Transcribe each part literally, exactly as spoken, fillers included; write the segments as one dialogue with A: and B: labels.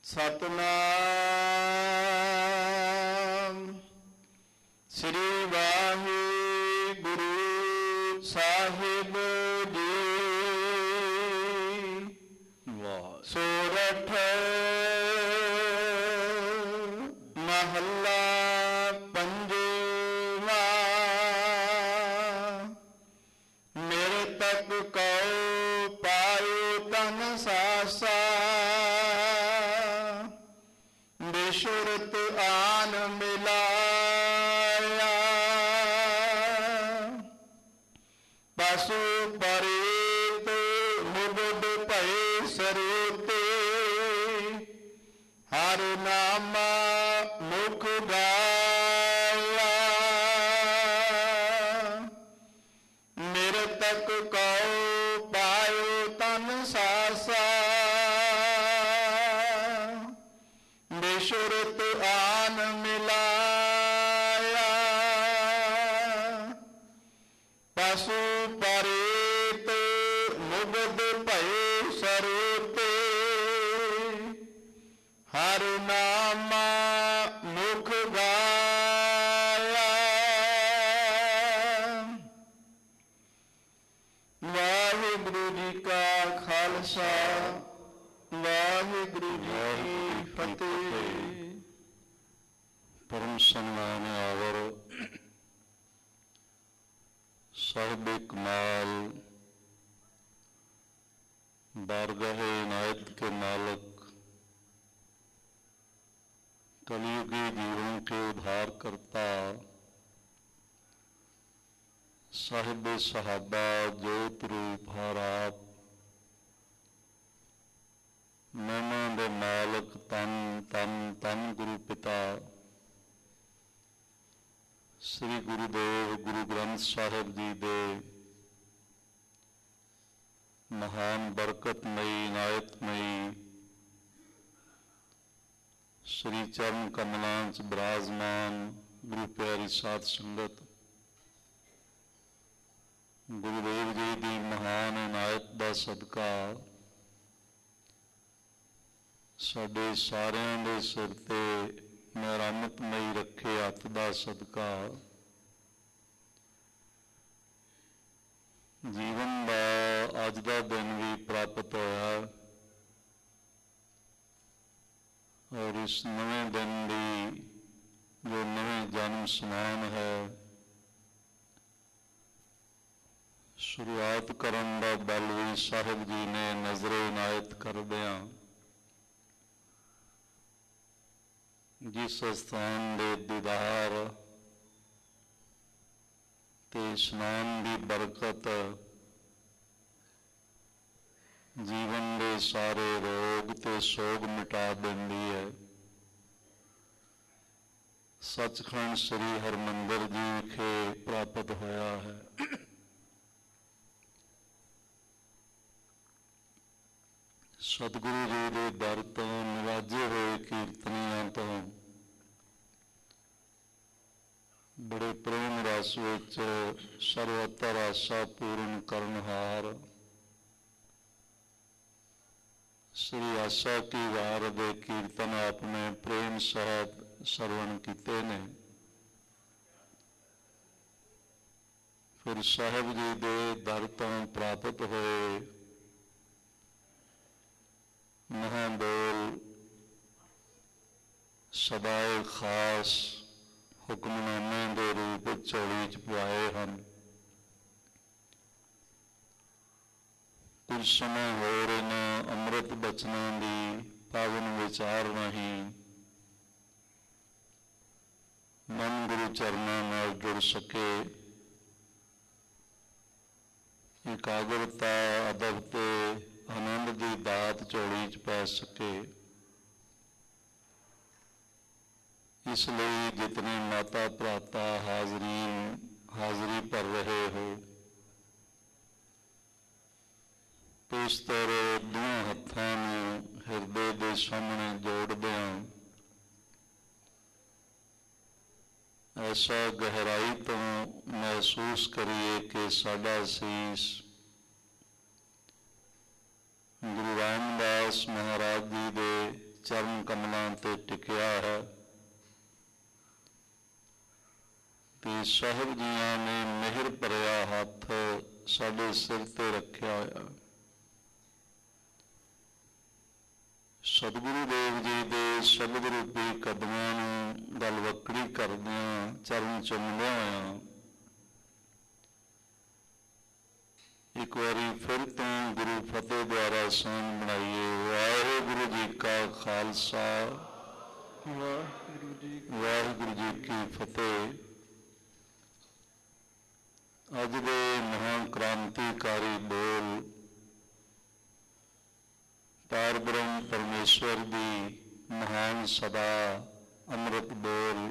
A: सतनाम श्री वाहिगुरु साहिब जी। सोरठ महला पंजवा। मेरे तक कौ पायो तन सासा, बेशुरत आन मिलाया। पशु परेत मुगद भय सरोते, हर नामा मुख गाया। मेरे तक कौ पायो तन सासा, बेशुरत आन मिलाया। पशु परेत मुगद भय सरोते, हर नामा मुख गाया। वाहिगुरु जी का खालसा, वाहिगुरु जी की फतेह।
B: परम सन्मान आवर साहिब कमाल बारगाह इनायत के मालिक, कलयुगी जीवों के उद्धार करता, साहिब सहाबा जोत रूप हर आप, महिमा दे मालिक तन तन तन गुरु पिता श्री गुरुदेव गुरु ग्रंथ साहिब जी दे महान बरकतमयी इनायतमयी श्री चरण कमलां च विराजमान गुरु प्यारी साध संगत, गुरुदेव जी की महान इनायत का सदका साडे सारियां दे सिर ते मेहरमतमई रखे हथ का सदका जीवन का अज का दिन भी प्राप्त होया। और इस नवे दिन की जो नवे जन्म समान है, शुरुआत करन दा बल भी साहिब जी ने नजरे इनायत कर दिया। जिस स्थान दे दीदार ते स्नान की बरकत जीवन के सारे रोग ते सोग मिटा देंदी है, सचखंड श्री हरमंदिर जी विखे प्राप्त होया है। सतगुरु जी के दर तो नवाजे हुए कीर्तनियां तो बड़े प्रेम रस विच सर्वतर आशा पूर्ण करनहार श्री आशा की वार दे कीर्तन आपने प्रेम सहित श्रवण किते ने। फिर साहिब जी दे दर तो प्राप्त होए महाबोल सदाए खास हुक्मनामे के रूप झोली च पाए हैं। कुछ समय होर इन्हां अमृत बचनों की पावन विचार नहीं मन गुरु चरणों नाल जुड़ सके, एकाग्रता अदब ते आनंद की दात झोली च पै सके। इसलिए जितने माता भ्राता हाजरीन हाजरी भर रहे हो, पेशतर दों हत्थां नूं हिरदे दे सामने जोड़दिआं ऐसा गहराई तो महसूस करिए कि साडा शीश गुरु रामदास महाराज जी दे ਚਰਨ ਕਮਲਾਂ ਤੇ ਟਿਕਿਆ ਹੈ ਤੇ ਸਾਹਿਬ ਜੀਆਂ ਨੇ ਮਿਹਰ ਭਰਿਆ ਹੱਥ ਸਾਡੇ ਸਿਰ ਤੇ ਰੱਖਿਆ ਹੋਇਆ। ਸਤਿਗੁਰੂ ਦੇਵ ਜੀ ਦੇ ਸ਼ਬਦ ਰੂਪੀ ਕਦਮਾਂ ਨੂੰ ਗਲਵੱਕੜੀ ਕਰਦਿਆਂ ਚਰਨ ਚੁੰਮਦਿਆਂ ਹੋਇਆਂ ਇੱਕ ਵਾਰੀ ਫਿਰ ਤੋਂ ਗੁਰੂ ਫਤਿਹ ਦੁਆਰਾ ਸਾਂਝ ਬਣਾਈਏ। ਵਾਹਿਗੁਰੂ ਜੀ ਕਾ ਖਾਲਸਾ,
A: ਵਾਹਿਗੁਰੂ ਜੀ
B: ਵਾਹਿਗੁਰੂ ਜੀ ਕੀ ਫਤਿਹ। ਅੱਜ ਦੇ ਮਹਾਂਕ੍ਰਾਂਤੀਕਾਰੀ ਬੋਲ ਪਾਰ ਬ੍ਰਹਮ ਪਰਮੇਸ਼ਵਰ ਦੀ ਮਹਾਨ ਸਦਾ ਅੰਮ੍ਰਿਤ ਬੋਲ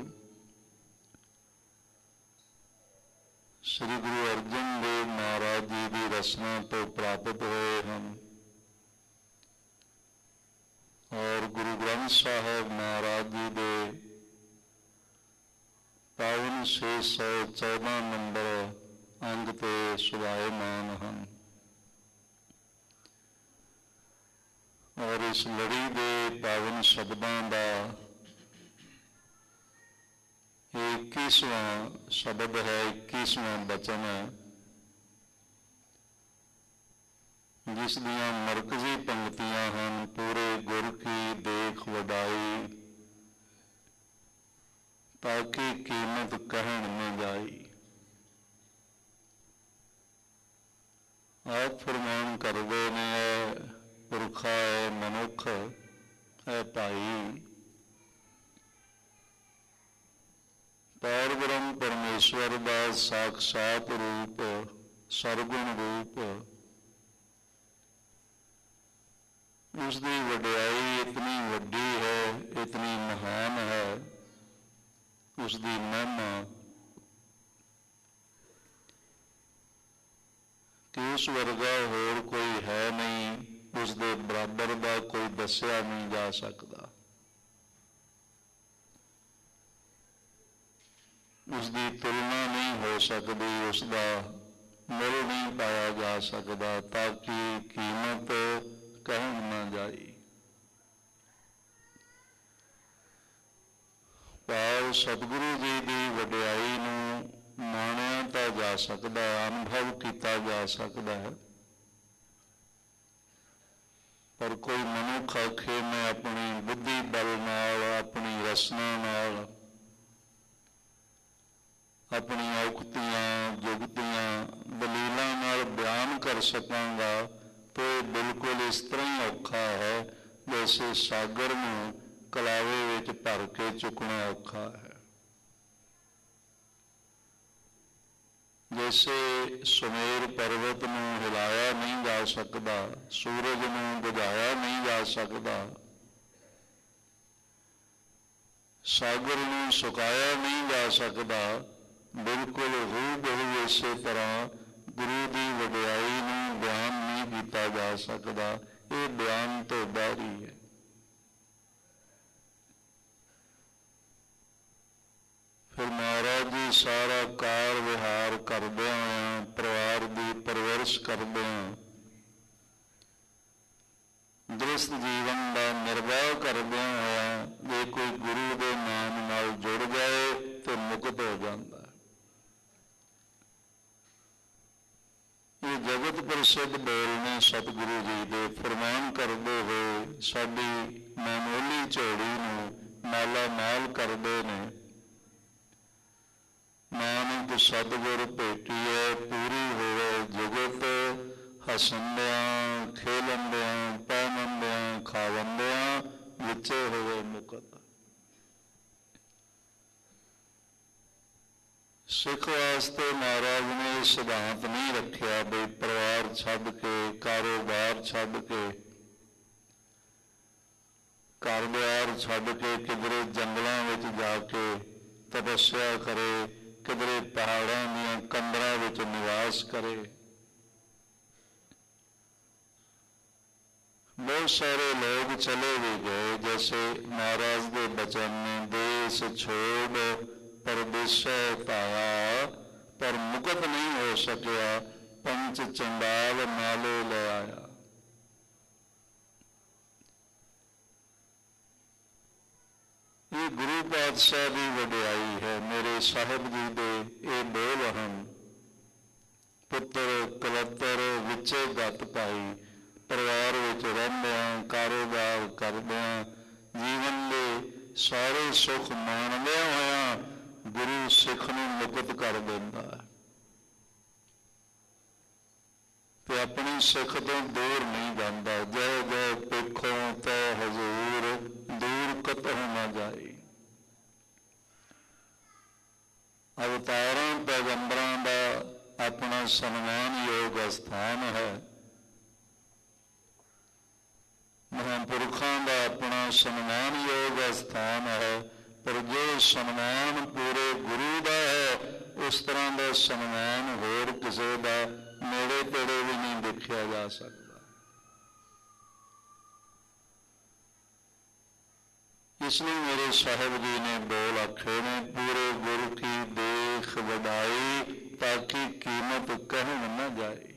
B: ਸ੍ਰੀ ਗੁਰੂ ਅਰਜਨ ਦੇਵ ਮਹਾਰਾਜ ਜੀ ਦੀ ਰਚਨਾ ਤੋਂ ਪ੍ਰਾਪਤ ਹੋਏ ਹਨ ਔਰ ਗੁਰੂ ਗ੍ਰੰਥ ਸਾਹਿਬ ਮਹਾਰਾਜ ਜੀ ਦੇ ਪਾਵਨ ਛੇ ਸੌ ਚੌਦਾਂ ਨੰਬਰ ਅੰਗ ਤੇ ਸੁਭਾਏਮਾਨ ਹਨ ਔਰ ਇਸ ਲੜੀ ਦੇ ਪਾਵਨ ਸ਼ਬਦਾਂ ਦਾ ਇਹ ਇੱਕੀਸਵਾਂ ਸ਼ਬਦ ਹੈ, ਇੱਕੀਸਵਾਂ ਬਚਨ ਹੈ, ਜਿਸ ਦੀਆਂ ਮਰਕਜ਼ੀ ਪੰਕਤੀਆਂ ਹਨ। ਪੂਰੇ ਗੁਰ ਕੀ ਦੇਖ ਵਡਾਈ, ਤਾਂ ਕਿ ਕੀਮਤ ਕਹਿਣ न ਜਾਈ। ਆਪ ਫਰਮਾਨ ਕਰਦੇ ਨੇ, ਪੁਰਖਾ ਹੈ ਮਨੁੱਖ ਹੈ ਭਾਈ, ਪਾਰ ਬ੍ਰਹਮ ਪਰਮੇਸ਼ਵਰ ਦਾ ਸਾਖਸ਼ਾਤ ਰੂਪ, ਸਰਗੁਣ ਰੂਪ, ਉਸ ਦੀ ਵਡਿਆਈ ਇਤਨੀ ਵੱਡੀ ਹੈ, ਇਤਨੀ ਮਹਾਨ ਹੈ, ਉਸ ਦੀ ਮਹਿਮਾ ਕਿ ਉਸ ਵਰਗਾ ਹੋਰ ਕੋਈ ਹੈ ਨਹੀਂ, ਉਸ ਦੇ ਬਰਾਬਰ ਦਾ ਕੋਈ ਦੱਸਿਆ ਨਹੀਂ ਜਾ ਸਕਦਾ। ਉਸ ਦੀ ਤੁਲਨਾ ਨਹੀਂ ਹੋ ਸਕਦੀ, ਉਸ ਦਾ ਮੁੱਲ ਨਹੀਂ ਪਾਇਆ ਜਾ ਸਕਦਾ, ਤਾਂ ਕਿ ਕੀਮਤ ਕਹਿਣ ਨਾ ਜਾਈ। ਭਾਵ ਸਤਿਗੁਰੂ ਜੀ ਦੀ ਵਡਿਆਈ ਨੂੰ ਮਾਣਿਆ ਤਾਂ ਜਾ ਸਕਦਾ, ਅਨੁਭਵ ਕੀਤਾ ਜਾ ਸਕਦਾ ਹੈ, ਪਰ ਕੋਈ ਮਨੁੱਖ ਆਖੇ ਮੈਂ ਆਪਣੀ ਬੁੱਧੀ ਬਲ ਨਾਲ, ਆਪਣੀ ਰਸਨਾ ਨਾਲ, ਆਪਣੀਆਂ ਉਕਤੀਆਂ, ਜੁਗਤੀਆਂ, ਦਲੀਲਾਂ ਨਾਲ ਬਿਆਨ ਕਰ ਸਕਾਂਗਾ ਤੇ ਬਿਲਕੁਲ ਇਸ ਤਰ੍ਹਾਂ ਹੀ ਔਖਾ ਹੈ ਜੈਸੇ ਸਾਗਰ ਨੂੰ ਕਲਾਵੇ ਵਿੱਚ ਭਰ ਕੇ ਚੁੱਕਣਾ ਔਖਾ ਹੈ। ਜੈਸੇ ਸੁਮੇਰ ਪਰਬਤ ਨੂੰ ਹਿਲਾਇਆ ਨਹੀਂ ਜਾ ਸਕਦਾ, ਸੂਰਜ ਨੂੰ ਬੁਝਾਇਆ ਨਹੀਂ ਜਾ ਸਕਦਾ, ਸਾਗਰ ਨੂੰ ਸੁਕਾਇਆ ਨਹੀਂ ਜਾ ਸਕਦਾ, ਬਿਲਕੁਲ ਹੂਬਹੂ ਇਸੇ ਤਰ੍ਹਾਂ ਗੁਰੂ ਦੀ ਵਡਿਆਈ ਨੂੰ ਬਿਆਨ ਨਹੀਂ ਕੀਤਾ ਜਾ ਸਕਦਾ। ਇਹ ਬਿਆਨ ਤੋਂ ਬਾਹਰੀ ਹੈ। ਫਿਰ ਮਹਾਰਾਜ ਜੀ ਸਾਰਾ ਕਾਰ ਵਿਹਾਰ ਕਰਦਿਆਂ ਹੋਇਆਂ, ਪਰਿਵਾਰ ਦੀ ਪਰਵਰਿਸ਼ ਕਰਦਿਆਂ, ਗ੍ਰਸਥ ਜੀਵਨ ਦਾ ਨਿਰਵਾਹ ਕਰਦਿਆਂ ਹੋਇਆਂ ਜੇ ਕੋਈ ਗੁਰੂ ਦੇ ਨਾਮ ਨਾਲ ਜੁੜ ਜਾਏ ਤੇ ਮੁਕਤ ਹੋ ਜਾਂਦਾ। ਇਹ ਜਗਤ ਪ੍ਰਸਿੱਧ ਬੋਲ ਨੇ ਸਤਿਗੁਰੂ ਜੀ ਦੇ ਫਰਮਾਨ ਕਰਦੇ ਹੋਏ ਸਾਡੀ ਮਾਮੂਲੀ ਝੋਲੀ ਨੂੰ ਮਾਲਾ ਮਾਲ ਕਰਦੇ ਨੇ। ਨਾਨਕ ਸਤਿਗੁਰ ਭੇਟੀਏ ਪੂਰੀ ਹੋਵੇ ਜਗਤ, ਹਸੰਦਿਆਂ ਖੇਲੰਦਿਆਂ ਪਾਵੰਦਿਆਂ ਖਾਵੰਦਿਆਂ ਵਿੱਚੇ ਹੋਵੇ ਮੁਕਤ। ਸਿੱਖ ਵਾਸਤੇ ਮਹਾਰਾਜ ਨੇ ਸਿਧਾਂਤ ਨਹੀਂ ਰੱਖਿਆ ਬਈ ਪਰਿਵਾਰ ਛੱਡ ਕੇ, ਕਾਰੋਬਾਰ ਛੱਡ ਕੇ, ਘਰ ਦੁਆਰ ਛੱਡ ਕੇ ਕਿਧਰੇ ਜੰਗਲਾਂ ਵਿੱਚ ਜਾ ਕੇ ਤਪੱਸਿਆ ਕਰੇ, ਕਿਧਰੇ ਪਹਾੜਾਂ ਦੀਆਂ ਕੰਦਰਾਂ ਵਿੱਚ ਨਿਵਾਸ ਕਰੇ। ਬਹੁਤ ਸਾਰੇ ਲੋਕ ਚਲੇ ਵੀ ਗਏ, ਜੈਸੇ ਮਹਾਰਾਜ ਦੇ ਬਚਨ ਨੇ, ਦੇਸ ਛੋੜ ਪਰਦੇਸੈ ਪਾਇਆ, ਪਰ ਮੁਕਤ ਨਹੀਂ ਹੋ ਸਕਿਆ, ਪੰਚ ਚੰਡਾਲ ਨਾਲੇ ਲੈ ਆਇਆ। ਪਾਤਸ਼ਾਹ ਦੀ ਵਡਿਆਈ ਹੈ। ਮੇਰੇ ਸਾਹਿਬ ਜੀ ਦੇ ਇਹ ਬੋਲ ਹਨ, ਪੁੱਤਰ ਕਲੱਤਰ ਵਿੱਚੇ ਗਤ ਪਾਈ, ਪਰਿਵਾਰ ਵਿੱਚ ਰਹਿੰਦਿਆਂ, ਕਾਰੋਬਾਰ ਕਰਦਿਆਂ, ਜੀਵਨ ਦੇ ਸਾਰੇ ਸੁੱਖ ਮਾਣਦਿਆਂ ਹੋਇਆਂ ਗੁਰੂ ਸਿੱਖ ਨੂੰ ਮੁਕਤ ਕਰ ਦਿੰਦਾ ਹੈ ਤੇ ਆਪਣੀ ਸਿੱਖ ਤੋਂ ਦੂਰ ਨਹੀਂ ਜਾਂਦਾ। ਜੈ ਜੈ ਪੇਖੋਂ ਤੈ ਹਜ਼ੂਰ, ਦੂਰ ਕਤਹੁ ਨਾ ਜਾਏ। ਅਵਤਾਰਾਂ ਪੈਗੰਬਰਾਂ ਦਾ ਆਪਣਾ ਸਨਮਾਨਯੋਗ ਅਸਥਾਨ ਹੈ, ਮਹਾਂਪੁਰਖਾਂ ਦਾ ਆਪਣਾ ਸਨਮਾਨਯੋਗ ਅਸਥਾਨ ਹੈ, ਪਰ ਜੋ ਸਨਮਾਨ ਪੂਰੇ ਗੁਰੂ ਦਾ ਹੈ ਉਸ ਤਰ੍ਹਾਂ ਦਾ ਸਨਮਾਨ ਹੋਰ ਕਿਸੇ ਦਾ ਨੇੜੇ ਤੇੜੇ ਵੀ ਨਹੀਂ ਦੇਖਿਆ ਜਾ ਸਕਦਾ। ਇਸ ਲਈ ਮੇਰੇ ਸਾਹਿਬ ਜੀ ਨੇ ਬੋਲ ਆਖੇ ਨੇ, ਪੂਰੇ ਗੁਰੂ ਕੀ ਦੇਖ ਵਡਾਈ, ਤਾਂ ਕਿ ਕੀਮਤ ਕਹਿਣ ਨਾ ਜਾਏ।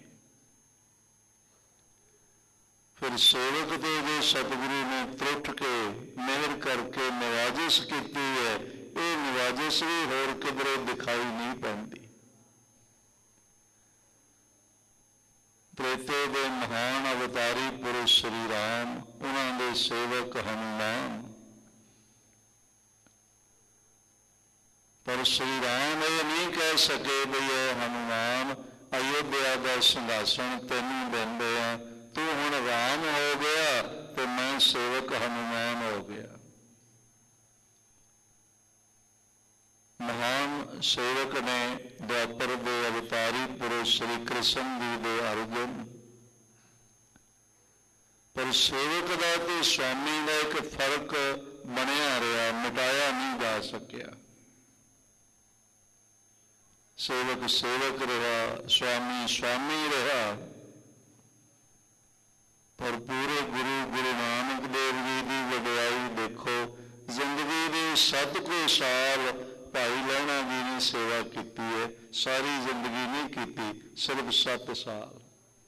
B: ਫਿਰ ਸੇਵਕ ਤੇ ਜੋ ਸਤਿਗੁਰੂ ਨੇ ਤਰੁੱਠ ਕੇ ਮਿਹਰ ਕਰਕੇ ਨਿਵਾਜਿਸ਼ ਕੀਤੀ ਹੈ, ਇਹ ਨਿਵਾਜਿਸ਼ ਵੀ ਹੋਰ ਕਿਧਰੇ ਦਿਖਾਈ ਨਹੀਂ ਪੈਂਦੀ। ਤ੍ਰੇਤੇ ਦੇ ਮਹਾਨ ਅਵਤਾਰੀ ਪੁਰਸ਼ ਸ੍ਰੀ ਰਾਮ, ਉਹਨਾਂ ਦੇ ਸੇਵਕ ਹਨੂਮਾਨ, ਪਰ ਸ੍ਰੀ ਰਾਮ ਇਹ ਨਹੀਂ ਕਹਿ ਸਕੇ ਵੀ ਇਹ ਹਨੂਮਾਨ ਅਯੋਧਿਆ ਦਾ ਸਿੰਘਾਸਣ ਤੈਨੂੰ ਦਿੰਦੇ ਆ, ਤੂੰ ਹੁਣ ਰਾਮ ਹੋ ਗਿਆ ਤੇ ਮੈਂ ਸੇਵਕ ਹਨੂਮਾਨ ਹੋ ਗਿਆ। ਮਹਾਨ ਸੇਵਕ ਨੇ ਦੁਆਪਰ ਦੇ ਅਵਤਾਰੀ ਪੁਰਸ਼ ਸ੍ਰੀ ਕ੍ਰਿਸ਼ਨ ਜੀ ਦੇ ਅਰਜੁਨ, ਪਰ ਸੇਵਕ ਦਾ ਤੇ ਸਵਾਮੀ ਦਾ ਇੱਕ ਫਰਕ ਬਣਿਆ ਰਿਹਾ, ਮਿਟਾਇਆ ਨਹੀਂ ਜਾ ਸਕਿਆ। ਸੇਵਕ ਸੇਵਕ ਰਿਹਾ, ਸਵਾਮੀ ਸਵਾਮੀ ਰਿਹਾ, ਪਰ ਪੂਰੇ ਗੁਰੂ ਗੁਰੂ ਨਾਨਕ ਦੇਵ ਜੀ ਦੀ ਵਡਿਆਈ ਦੇਖੋ। ਜ਼ਿੰਦਗੀ ਦੇ ਸੱਤ ਕੁ ਸਾਲ ਭਾਈ ਲਹਿਣਾ ਜੀ ਨੇ ਸੇਵਾ ਕੀਤੀ ਹੈ, ਸਾਰੀ ਜ਼ਿੰਦਗੀ ਨਹੀਂ ਕੀਤੀ, ਸਿਰਫ ਸੱਤ ਸਾਲ।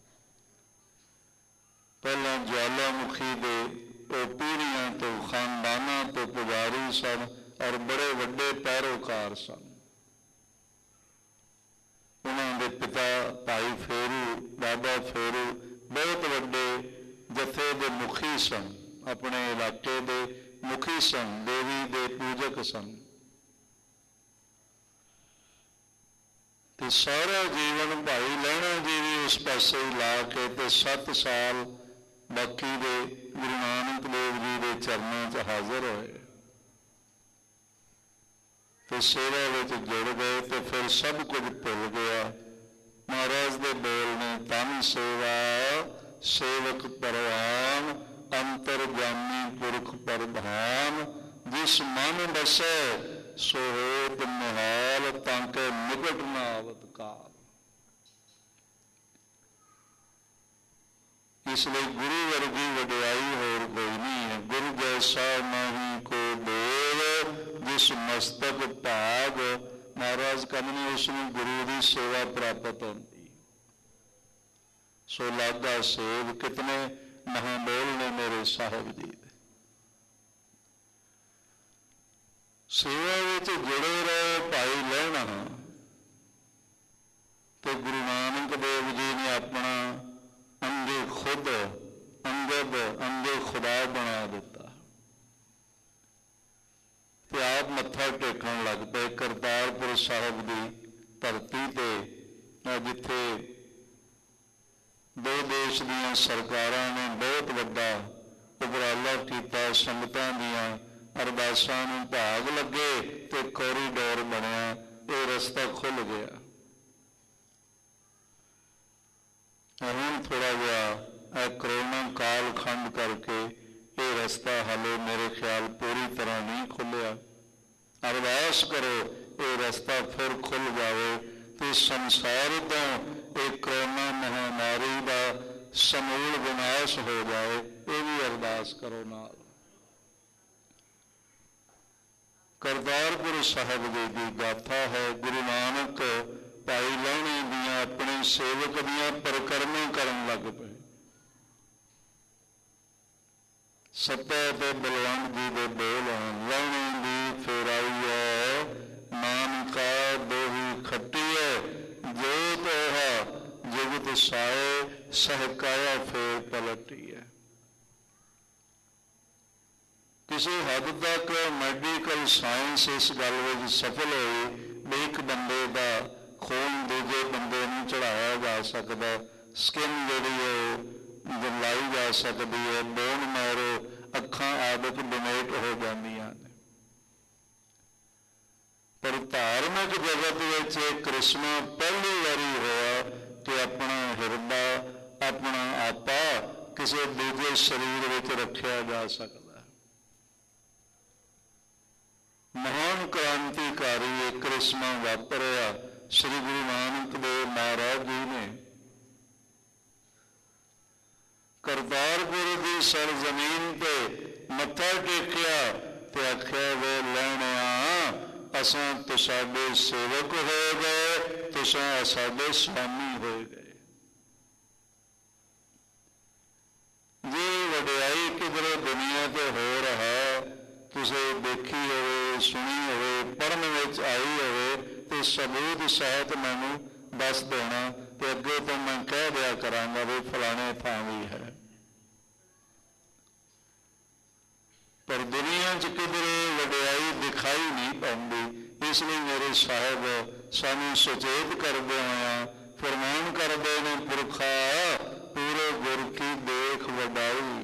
B: ਪਹਿਲਾਂ ਜਵਾਲਾਮੁਖੀ ਦੇ ਉਹ ਪੀੜ੍ਹੀਆਂ ਤੋਂ ਖਾਨਦਾਨਾਂ ਤੋਂ ਪੁਜਾਰੀ ਸਨ ਔਰ ਬੜੇ ਵੱਡੇ ਪੈਰੋਕਾਰ ਸਨ। ਉਹਨਾਂ ਦੇ ਪਿਤਾ ਭਾਈ ਫੇਰੂ, ਬਾਬਾ ਫੇਰੂ ਬਹੁਤ ਵੱਡੇ ਜਥੇ ਦੇ ਮੁਖੀ ਸਨ, ਆਪਣੇ ਇਲਾਕੇ ਦੇ ਮੁਖੀ ਸਨ, ਦੇਵੀ ਦੇ ਪੂਜਕ ਸਨ। ਤੇ ਸਾਰਾ ਜੀਵਨ ਭਾਈ ਲਹਿਣਾ ਜੀ ਵੀ ਉਸ ਪਾਸੇ ਲਾ ਕੇ ਤੇ ਸੱਤ ਸਾਲ ਬਾਕੀ ਦੇ ਗੁਰੂ ਨਾਨਕ ਦੇਵ ਜੀ ਦੇ ਚਰਨਾਂ 'ਚ ਹਾਜ਼ਰ ਹੋਏ ਤੇ ਸੇਵਾ ਵਿੱਚ ਜੁੜ ਗਏ ਤੇ ਫਿਰ ਸਭ ਕੁਝ ਭੁੱਲ ਗਿਆ। ਮਹਾਰਾਜ ਦੇ ਬੋਲ ਨੇ, ਤਨ ਸੇਵਾ ਸੇਵਕ ਪਰਵਾਨ, ਅੰਤਰਜਾਮੀ ਪੁਰਖ ਪ੍ਰਧਾਨ, ਜਿਸ ਮਨ ਬਸੈ ਸੋ ਹੋਤ ਨਿਹਾਲ, ਤਾਂ ਕਿ ਨਿਕਟ ਨਾ ਆਵਤ ਕਾਲ। ਇਸ ਲਈ ਗੁਰੂ ਵਰਗੀ ਵਡਿਆਈ ਹੋਰ ਕੋਈ ਨਹੀਂ ਹੈ। ਗੁਰੂ ਜੈਸਾ ਨਹੀਂ ਕੋ ਦੇਵ, ਜਿਸ ਮਸਤਕ ਭਾਗ। ਮਹਾਰਾਜ ਕਹਿੰਦੇ ਨੇ ਉਸ ਨੂੰ ਗੁਰੂ ਦੀ ਸੇਵਾ ਪ੍ਰਾਪਤ ਹੁੰਦੀ। ਸੋ ਲਾਗਾ ਸੇਵ, ਕਿਤਨੇ ਮਹਾਬੋਲ ਨੇ ਮੇਰੇ ਸਾਹਿਬ ਜੀ ਦੇ। ਸੇਵਾ ਵਿੱਚ ਜੁੜੇ ਰਹੋ ਭਾਈ ਲਹਿਣਾ, ਤੇ ਗੁਰੂ ਨਾਨਕ ਦੇਵ ਜੀ ਨੇ ਆਪਣਾ ਅੰਗੇ ਖੁਦ ਅੰਗਦ ਅੰਗੇ ਖੁਦਾ ਬਣਾ ਦਿੱਤਾ ਤੇ ਆਪ ਮੱਥਾ ਟੇਕਣ ਲੱਗ ਪਏ ਕਰਤਾਰਪੁਰ ਸਾਹਿਬ ਦੀ ਧਰਤੀ ਤੇ, ਜਿੱਥੇ ਦੋ ਦੇਸ਼ ਦੀਆਂ ਸਰਕਾਰਾਂ ਨੇ ਬਹੁਤ ਵੱਡਾ ਉਪਰਾਲਾ ਕੀਤਾ। ਸੰਗਤਾਂ ਦੀਆਂ ਅਰਦਾਸਾਂ ਨੂੰ ਭਾਗ ਲੱਗੇ ਤੇ ਕੋਰੀਡੋਰ ਬਣਿਆ, ਇਹ ਰਸਤਾ ਖੁੱਲ੍ਹ ਗਿਆ। ਹੁਣ ਥੋੜ੍ਹਾ ਜਿਹਾ ਇਹ ਕਰੋਨਾ ਕਾਲ ਖੰਡ ਕਰਕੇ ਇਹ ਰਸਤਾ ਹਾਲੇ ਮੇਰੇ ਖਿਆਲ ਪੂਰੀ ਤਰ੍ਹਾਂ ਨਹੀਂ ਖੁੱਲ੍ਹਿਆ। ਅਰਦਾਸ ਕਰੋ ਇਹ ਰਸਤਾ ਫਿਰ ਖੁੱਲ੍ਹ ਜਾਵੇ ਤੇ ਸੰਸਾਰ ਤੋਂ ਇਹ ਕਰੋਨਾ ਮਹਾਮਾਰੀ ਦਾ ਸਮੂਲ ਵਿਨਾਸ਼ ਹੋ ਜਾਏ, ਇਹ ਵੀ ਅਰਦਾਸ ਕਰੋ ਨਾਲ। ਕਰਤਾਰਪੁਰ ਸਾਹਿਬ ਜੀ ਦੀ ਗਾਥਾ ਹੈ। ਗੁਰੂ ਨਾਨਕ ਭਾਈ ਲਹਿਣੇ ਦੀਆਂ ਆਪਣੇ ਸੇਵਕ ਦੀਆਂ ਪਰਿਕਰਮਾ ਕਰਨ ਲੱਗ ਪਏ। ਸੱਤੇ ਤੇ ਬਲਵੰਤ ਜੀ ਦੇ ਬੋਲ ਲਾਉਣੀ ਦੀ ਫੇਰਾਈਐ ਨਾਨਕਾ ਦੋਹੀ ਖੱਟੀਐ ਜੋ ਤੋਹਾ ਜੁਗਤ ਸਾਏ ਸਹਿਕਾਇਆ ਫੇਰ ਪਲਟੀਐ। ਕਿਸੇ ਹੱਦ ਤੱਕ ਮੈਡੀਕਲ ਸਾਇੰਸ ਇਸ ਗੱਲ ਵਿੱਚ ਸਫਲ ਹੋਈ ਵੀ ਇੱਕ ਬੰਦੇ ਦਾ ਖੂਨ ਦੂਜੇ ਬੰਦੇ ਨੂੰ ਚੜ੍ਹਾਇਆ ਜਾ ਸਕਦਾ, ਸਕਿਨ ਜਿਹੜੀ ਉਹ ਜਲਾਈ ਜਾ ਸਕਦੀ ਹੈ, ਬੋਨ ਮੈਰੋ ਅੱਖਾਂ ਆਦਿਕ ਡੋਨੇਟ ਹੋ ਜਾਂਦੀਆਂ ਨੇ। ਪਰ ਧਾਰਮਿਕ ਜਗਤ ਵਿੱਚ ਇਹ ਕ੍ਰਿਸ਼ਮਾ ਪਹਿਲੀ ਵਾਰੀ ਹੋਇਆ ਕਿ ਆਪਣਾ ਹਿਰਦਾ, ਆਪਣਾ ਆਪਾ ਕਿਸੇ ਦੂਜੇ ਸਰੀਰ ਵਿੱਚ ਰੱਖਿਆ ਜਾ ਸਕਦਾ। ਮਹਾਨ ਕ੍ਰਾਂਤੀਕਾਰੀ ਇਹ ਕ੍ਰਿਸ਼ਮਾ ਵਾਪਰਿਆ ਸ੍ਰੀ ਗੁਰੂ ਨਾਨਕ ਦੇਵ ਮਹਾਰਾਜ ਜੀ ਨੇ ਕਰਤਾਰਪੁਰ ਦੀ ਸਰਜ਼ਮੀਨ ਤੇ ਮੱਥਾ ਟੇਕਿਆ ਤੇ ਆਖਿਆ ਵੇ ਲੈਣਿਆ ਅਸਾਂ ਤੁਹਾਡੇ ਸੇਵਕ ਹੋ ਗਏ, ਤੁਸੀਂ ਸਾਡੇ ਸੁਆਮੀ ਹੋ ਗਏ। ਜੇ ਵਡਿਆਈ ਕਿਧਰੇ ਦੁਨੀਆ ਤੇ ਹੋ ਰਿਹਾ ਤੁਸੀਂ ਦੇਖੀ ਹੋਵੇ, ਸੁਣੀ ਹੋਵੇ, ਪੜ੍ਹਨ ਵਿੱਚ ਆਈ ਹੋਵੇ ਤੇ ਸਬੂਤ ਸਹਿਤ ਮੈਨੂੰ ਦੱਸ ਦੇਣਾ ਤੇ ਅੱਗੇ ਤੋਂ ਮੈਂ ਕਹਿ ਦਿਆ ਕਰਾਂਗਾ ਵੀ ਫਲਾਣੇ ਥਾਂ ਵੀ ਹੈ। ਪਰ ਦੁਨੀਆ 'ਚ ਕਿਧਰੇ ਵਡਿਆਈ ਦਿਖਾਈ ਨਹੀਂ ਪੈਂਦੀ। ਇਸ ਲਈ ਮੇਰੇ ਸਾਹਿਬ ਸਾਨੂੰ ਸੁਚੇਤ ਕਰਦੇ ਹੋਇਆ ਫਰਮਾਨ ਕਰਦੇ ਨੇ, ਪੁਰਖਾ ਪੂਰੇ ਗੁਰ ਕੀ ਦੇਖ ਵਡਾਈ।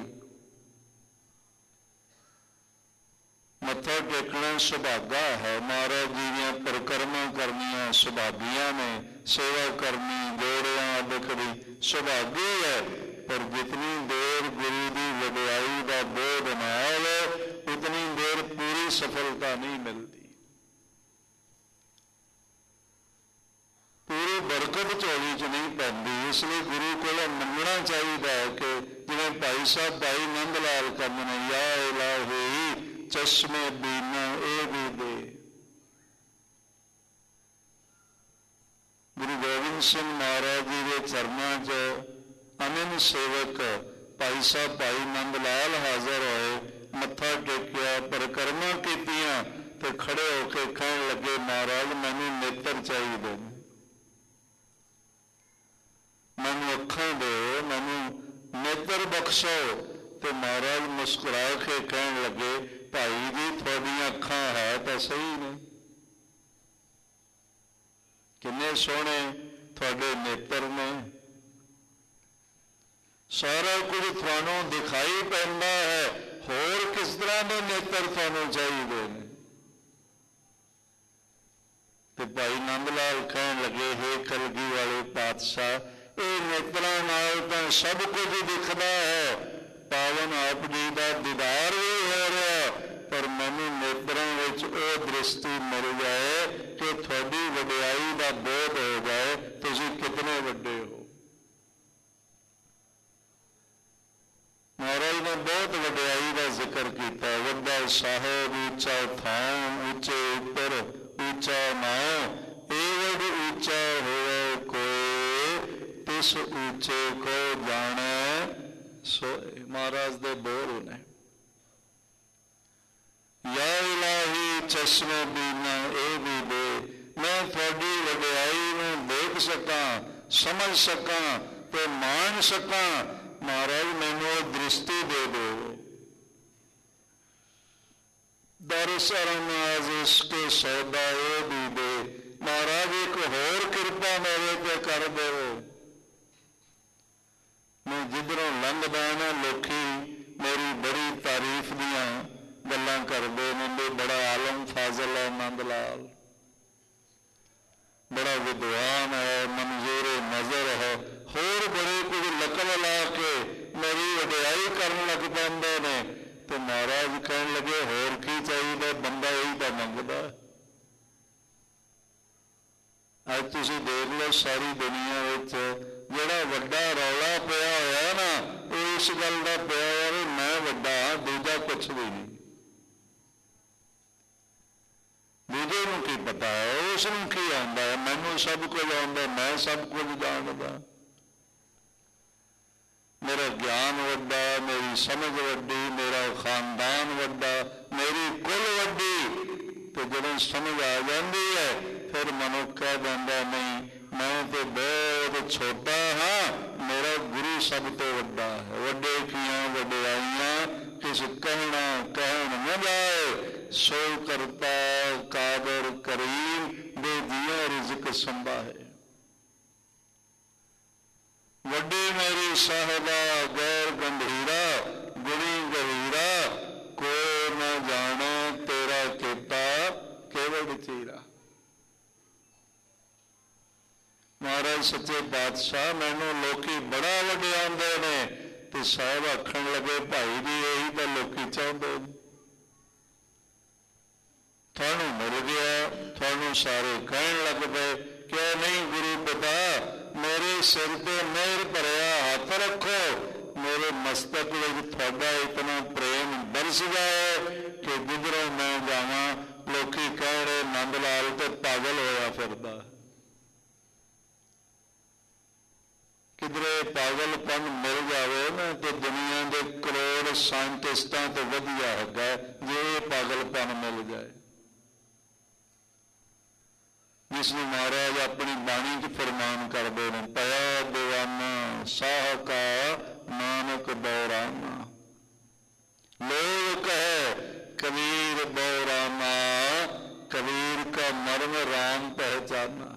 B: ਮੱਥਾ ਟੇਕਣਾ ਸੁਭਾਗਾ ਹੈ। ਮਹਾਰਾਜ ਜੀ ਦੀਆਂ ਪਰਿਕਰਮਾ ਕਰਨੀਆਂ ਸੁਭਾਗੀਆਂ ਨੇ, ਸੇਵਾ ਕਰਨੀ ਜੋੜਿਆਂ ਆਦਿਕ ਦੀ ਸੁਭਾਗੀ ਹੈ। ਪਰ ਜਿਤਨੀ ਦੇਰ ਗੁਰੂ ਦੀ ਵਡਿਆਈ ਦਾ ਬੋਧ ਨਾ ਹੋਵੇ ਉਤਨੀ ਦੇਰ ਪੂਰੀ ਸਫਲਤਾ ਨਹੀਂ ਮਿਲਦੀ, ਪੂਰੀ ਬਰਕਤ ਝੋਲੀ 'ਚ ਨਹੀਂ ਪੈਂਦੀ। ਇਸ ਲਈ ਗੁਰੂ ਕੋਲੋਂ ਮੰਗਣਾ ਚਾਹੀਦਾ ਹੈ ਕਿ ਜਿਵੇਂ ਭਾਈ ਸਾਹਿਬ ਭਾਈ ਨੰਦ ਲਾਲ ਕਹਿੰਦੇ ਨੇ, ਯਾ ਇਲਾਹੀ ਚਸ਼ਮੇ ਬੀਨਾ ਇਹ ਵੀ ਦੇ। ਗੁਰੂ ਗੋਬਿੰਦ ਸਿੰਘ ਮਹਾਰਾਜ ਜੀ ਦੇ ਚਰਨਾਂ 'ਚ ਅਨੰਦ ਸੇਵਕ ਭਾਈ ਸਾਹਿਬ ਭਾਈ ਨੰਦ ਲਾਲ ਹਾਜ਼ਰ ਹੋਏ, ਮੱਥਾ ਟੇਕਿਆ, ਪਰਿਕਰਮਾ ਕੀਤੀਆਂ ਤੇ ਖੜੇ ਹੋ ਕੇ ਕਹਿਣ ਲੱਗੇ, ਮਹਾਰਾਜ ਮੈਨੂੰ ਨੇਤਰ ਚਾਹੀਦੇ ਨੇ, ਮੈਨੂੰ ਅੱਖਾਂ ਦਿਓ, ਮੈਨੂੰ ਨੇਤਰ ਬਖਸ਼ੋ। ਤੇ ਮਹਾਰਾਜ ਮੁਸਕਰਾ ਕੇ ਕਹਿਣ ਲੱਗੇ, ਭਾਈ ਜੀ ਤੁਹਾਡੀਆਂ ਅੱਖਾਂ ਹੈ ਤਾਂ ਸਹੀ ਨੇ, ਕਿੰਨੇ ਸੋਹਣੇ ਤੁਹਾਡੇ ਨੇਤਰ ਨੇ, ਸਾਰਾ ਕੁਝ ਤੁਹਾਨੂੰ ਦਿਖਾਈ ਪੈਂਦਾ ਹੈ, ਹੋਰ ਕਿਸ ਤਰ੍ਹਾਂ ਦੇ ਨੇਤਰ ਤੁਹਾਨੂੰ ਚਾਹੀਦੇ ਨੇ। ਤੇ ਭਾਈ ਨੰਦ ਲਾਲ ਕਹਿਣ ਲੱਗੇ, ਹੇ ਕਲਗੀ ਵਾਲੇ ਪਾਤਸ਼ਾਹ, ਇਹ ਨੇਤਰਾਂ ਨਾਲ ਤਾਂ ਸਭ ਕੁਝ ਦਿਖਦਾ ਹੈ, ਪਾਵਨ ਆਪ ਜੀ ਦਾ ਦੀਦਾਰ ਵੀ ਹੋ ਰਿਹਾ, ਪਰ ਮੈਨੂੰ ਨੇਤਰਾਂ ਵਿੱਚ ਉਹ ਦ੍ਰਿਸ਼ਟੀ ਮਿਲ ਜਾਏ ਕਿ ਤੁਹਾਡੀ ਵਡਿਆਈ ਦਾ ਬੋਧ ਹੋ ਜਾਏ, ਤੁਸੀਂ ਕਿਤਨੇ ਵੱਡੇ ਹੋ। ਮਹਾਰਾਜ ਨੇ ਬਹੁਤ ਵਡਿਆਈ ਦਾ ਜ਼ਿਕਰ ਕੀਤਾ, ਵੱਡਾ ਸਾਹਿਬ, ਉੱਚਾ ਥਾਂ, ਉੱਚੇ ਉੱਪਰ ਉੱਚਾ ਨਾਮ, ਏਵਡ ਉੱਚਾ ਹੋਏ ਕੋਇ, ਤਿਸ ਉੱਚੇ ਕੋ ਜਾਣੈ ਸੋਇ। ਮਹਾਰਾਜ ਦੇ ਬੋਲ ਨੇ, ਯਾ ਇਲਾਹੀ ਚਸ਼ਮੇ ਬੀਨਾ ਇਹ ਵੀ ਦੇ। ਮੈਂ ਤੁਹਾਡੀ ਵਡਿਆਈ ਨੂੰ ਦੇਖ ਸਕਾਂ, ਸਮਝ ਸਕਾਂ ਤੇ ਮਾਣ ਸਕਾਂ, ਮਹਾਰਾਜ ਮੈਨੂੰ ਉਹ ਦ੍ਰਿਸ਼ਟੀ ਦੇ ਦਿਓ। ਦਰਸ ਅਰਨਾਜ਼ ਇਸਕੇ ਸੌਦਾ ਇਹ ਵੀ ਦੇ। ਮਹਾਰਾਜ ਇੱਕ ਹੋਰ ਕਿਰਪਾ ਮੇਰੇ ਤੇ ਕਰ ਦਿਓ। ਮੈਂ ਜਿੱਧਰੋਂ ਲੰਘਦਾ ਨਾ ਲੋਕੀ ਮੇਰੀ ਬੜੀ ਤਾਰੀਫ ਦੀਆਂ ਗੱਲਾਂ ਕਰਦੇ ਨੇ, ਬੜਾ ਆਲਮ ਫਾਜ਼ਲ ਹੈ ਨੰਦ ਲਾਲ, ਬੜਾ ਵਿਦਵਾਨ ਹੈ, ਮਨਜ਼ੂਰ ਨਜ਼ਰ ਹੈ, ਹੋਰ ਬੜੇ ਕੁਝ ਲਕਬ ਲਾ ਕੇ ਮੇਰੀ ਵਡਿਆਈ ਕਰਨ ਲੱਗ ਪੈਂਦੇ ਨੇ। ਤੇ ਮਹਾਰਾਜ ਕਹਿਣ ਲੱਗੇ, ਹੋਰ ਕੀ ਚਾਹੀਦਾ, ਬੰਦਾ ਇਹੀ ਤਾਂ ਮੰਗਦਾ। ਅੱਜ ਤੁਸੀਂ ਦੇਖ ਲਓ ਸਾਰੀ ਦੁਨੀਆ ਵਿੱਚ ਜਿਹੜਾ ਵੱਡਾ ਰੌਲਾ ਪਿਆ ਹੋਇਆ ਨਾ, ਉਹ ਇਸ ਗੱਲ ਦਾ ਪਿਆ ਹੋਇਆ ਵੀ ਮੈਂ ਵੱਡਾ, ਦੂਜਾ ਕੁਛ ਵੀ ਨਹੀਂ। ਦੂਜੇ ਨੂੰ ਕੀ ਪਤਾ ਹੈ, ਉਸ ਨੂੰ ਕੀ ਆਉਂਦਾ ਹੈ, ਮੈਨੂੰ ਸਭ ਕੁਝ ਆਉਂਦਾ, ਮੈਂ ਸਭ ਕੁਝ ਜਾਣਦਾ। ਮੇਰਾ ਗਿਆਨ ਵੱਡਾ, ਮੇਰੀ ਸਮਝ ਵੱਡੀ, ਮੇਰਾ ਖਾਨਦਾਨ ਵੱਡਾ, ਮੇਰੀ ਕੁੱਲ ਵੱਡੀ। ਤੇ ਜਦੋਂ ਸਮਝ ਆ ਜਾਂਦੀ ਹੈ ਫਿਰ ਮਨੁੱਖ ਕਹਿ ਦਿੰਦਾ ਨਹੀਂ, ਮੈਂ ਤੇ ਬਹੁਤ ਛੋਟਾ ਹਾਂ, ਮੇਰਾ ਗੁਰੂ ਸਭ ਤੋਂ ਵੱਡਾ ਹੈ। ਵੱਡੇ ਕੀਆਂ ਵਡਿਆਈਆਂ ਕਿਸ ਕਹਿਣਾ ਕਹਿਣ न ਜਾਏ, ਸੋ ਕਰਤਾ ਕਾਦਰ ਕਰੀਮ ਦੇ ਦਿਆ ਰਿਜ਼ਕ ਸੰਭਾਏ। ਵੱਡੀ ਮੇਰੀ ਸਾਹਿਬਾ ਗੈਰ ਗੰਭੀਰਾ, ਗੁਣੀ ਗਹੀਰਾ, ਕੋਈ ਨਾ ਜਾਣੇ ਤੇਰਾ ਕੀਤਾ ਕੇਵਲ ਚੀਰਾ। ਮਹਾਰਾਜ ਸੱਚੇ ਪਾਤਸ਼ਾਹ ਮੈਨੂੰ ਲੋਕੀ ਬੜਾ ਵਡਿਆਉਂਦੇ ਨੇ, ਤੇ ਸਾਹਿਬ ਆਖਣ ਲੱਗੇ ਭਾਈ ਜੀ ਇਹੀ ਤਾਂ ਲੋਕੀ ਚਾਹੁੰਦੇ ਨੇ। ਤੁਹਾਨੂੰ ਮਿਲ ਗਿਆ, ਤੁਹਾਨੂੰ ਸਾਰੇ ਕਹਿਣ ਲੱਗ ਪਏ ਕਿ ਨਹੀਂ ਗੁਰੂ ਪਿਤਾ, ਮੇਰੇ ਸਿਰ ਤੇ ਮਿਹਰ ਭਰਿਆ ਹੱਥ ਰੱਖੋ, ਮੇਰੇ ਮਸਤਕ ਵਿੱਚ ਤੁਹਾਡਾ ਇਤਨਾ ਪ੍ਰੇਮ ਬਰਸ ਜਾਏ ਕਿ ਗੁਜ਼ਰੋਂ ਮੈਂ ਜਾਵਾਂ ਲੋਕੀ ਕਹਿ ਰਹੇ ਨੰਦ ਲਾਲ ਤੇ ਪਾਗਲ ਹੋਇਆ ਫਿਰਦਾ। ਕਿਧਰੇ ਪਾਗਲਪਨ ਮਿਲ ਜਾਵੇ ਨਾ ਤੇ ਦੁਨੀਆ ਦੇ ਕਰੋੜ ਸਾਇੰਟਿਸਟਾਂ ਤੋਂ ਵਧੀਆ ਹੈਗਾ ਜੇ ਇਹ ਪਾਗਲਪਨ ਮਿਲ ਜਾਏ, ਜਿਸ ਨੂੰ ਮਹਾਰਾਜ ਆਪਣੀ ਬਾਣੀ 'ਚ ਫਰਮਾਨ ਕਰਦੇ ਨੇ, ਪਿਆ ਦੀਵਾਨਾ ਸਾਹਕਾ ਨਾਨਕ ਦੌਰਾਨਾ, ਲੋਕ ਹੈ ਕਬੀਰ ਦੌਰਾਨਾ, ਕਬੀਰ ਕਾ ਮਰਮ ਰਾਮ ਪਹਿਚਾਨਾ।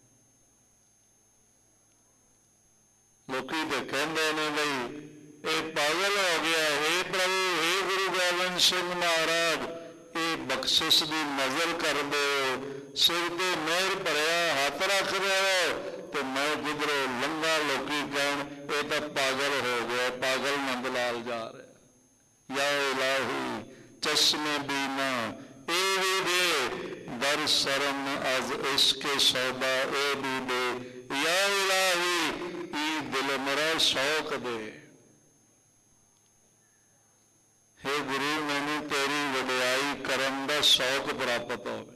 B: ਲੋਕੀ ਤੇ ਕਹਿੰਦੇ ਨੇ ਬਈ ਇਹ ਪਾਗਲ ਹੋ ਗਿਆ। ਹੇ ਪ੍ਰਭੂ, ਹੇ ਗੁਰੂ ਗੋਬਿੰਦ ਸਿੰਘ ਮਹਾਰਾਜ, ਇਹ ਬਖਸ਼ਿਸ਼ ਦੀ ਨਜ਼ਰ ਕਰ ਦਿਓ, ਸਿਰ ਤੇ ਮਿਹਰ ਭਰਿਆ ਹੱਥ ਰੱਖ ਦਿਓ ਤੇ ਮੈਂ ਜਿੱਧਰੋਂ ਲੰਘਾ ਲੋਕੀ ਕਹਿਣ ਇਹ ਤਾਂ ਪਾਗਲ ਹੋ ਗਿਆ, ਪਾਗਲ ਨੰਦ ਲਾਲ ਜਾ ਰਿਹਾ। ਯਾ ਇਲਾਹੀ ਚਸ਼ਮੇ ਬੀਨਾ ਇਹ ਵੀ ਦੇ, ਦਰ ਸ਼ਰਮ ਅਜ਼ ਇਸ਼ਕੇ ਸੌਦਾ ਇਹ ਵੀ ਦੇ। ਯਾ ਇਲਾਹੀ ਦਿਲ ਮੇਰਾ ਸ਼ੌਕ ਦੇ। ਹੇ ਗੁਰੂ, ਮੈਨੂੰ ਤੇਰੀ ਵਡਿਆਈ ਕਰਨ ਦਾ ਸ਼ੌਕ ਪ੍ਰਾਪਤ ਹੋਵੇ।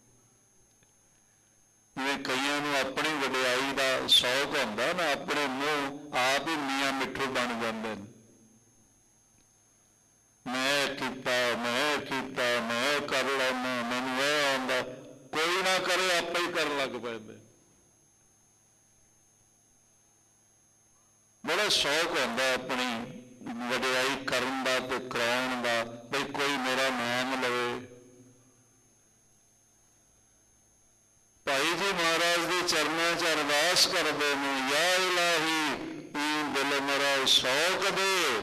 B: ਜਿਵੇਂ ਕਈਆਂ ਨੂੰ ਆਪਣੀ ਵਡਿਆਈ ਦਾ ਸ਼ੌਕ ਹੁੰਦਾ ਨਾ, ਆਪਣੇ ਮੂੰਹ ਆਪ ਹੀ ਮੀਆਂ ਮਿੱਠੂ ਬਣ ਜਾਂਦੇ ਨੇ। ਮੈਂ ਕੀਤਾ, ਮੈਂ ਕੀਤਾ, ਮੈਂ ਕਰ ਲੈਣਾ, ਮੈਨੂੰ ਇਹ ਆਉਂਦਾ, ਕੋਈ ਨਾ ਕਰੇ ਆਪੇ ਹੀ ਕਰਨ ਲੱਗ ਪੈਂਦੇ। ਬੜਾ ਸ਼ੌਕ ਹੁੰਦਾ ਆਪਣੀ ਵਡਿਆਈ ਕਰਨ ਦਾ ਤੇ ਕਰਾਉਣ ਦਾ, ਬਈ ਕੋਈ ਮੇਰਾ ਨਾਮ ਲਵੇ। ਭਾਈ ਜੀ ਮਹਾਰਾਜ ਦੇ ਚਰਨਾਂ 'ਚ ਅਰਦਾਸ ਕਰਦੇ ਨੇ, ਯਾ ਇਲਾਹੀ ਈ ਦਿਲ ਮੇਰਾ ਸ਼ੌਕ ਦੇ,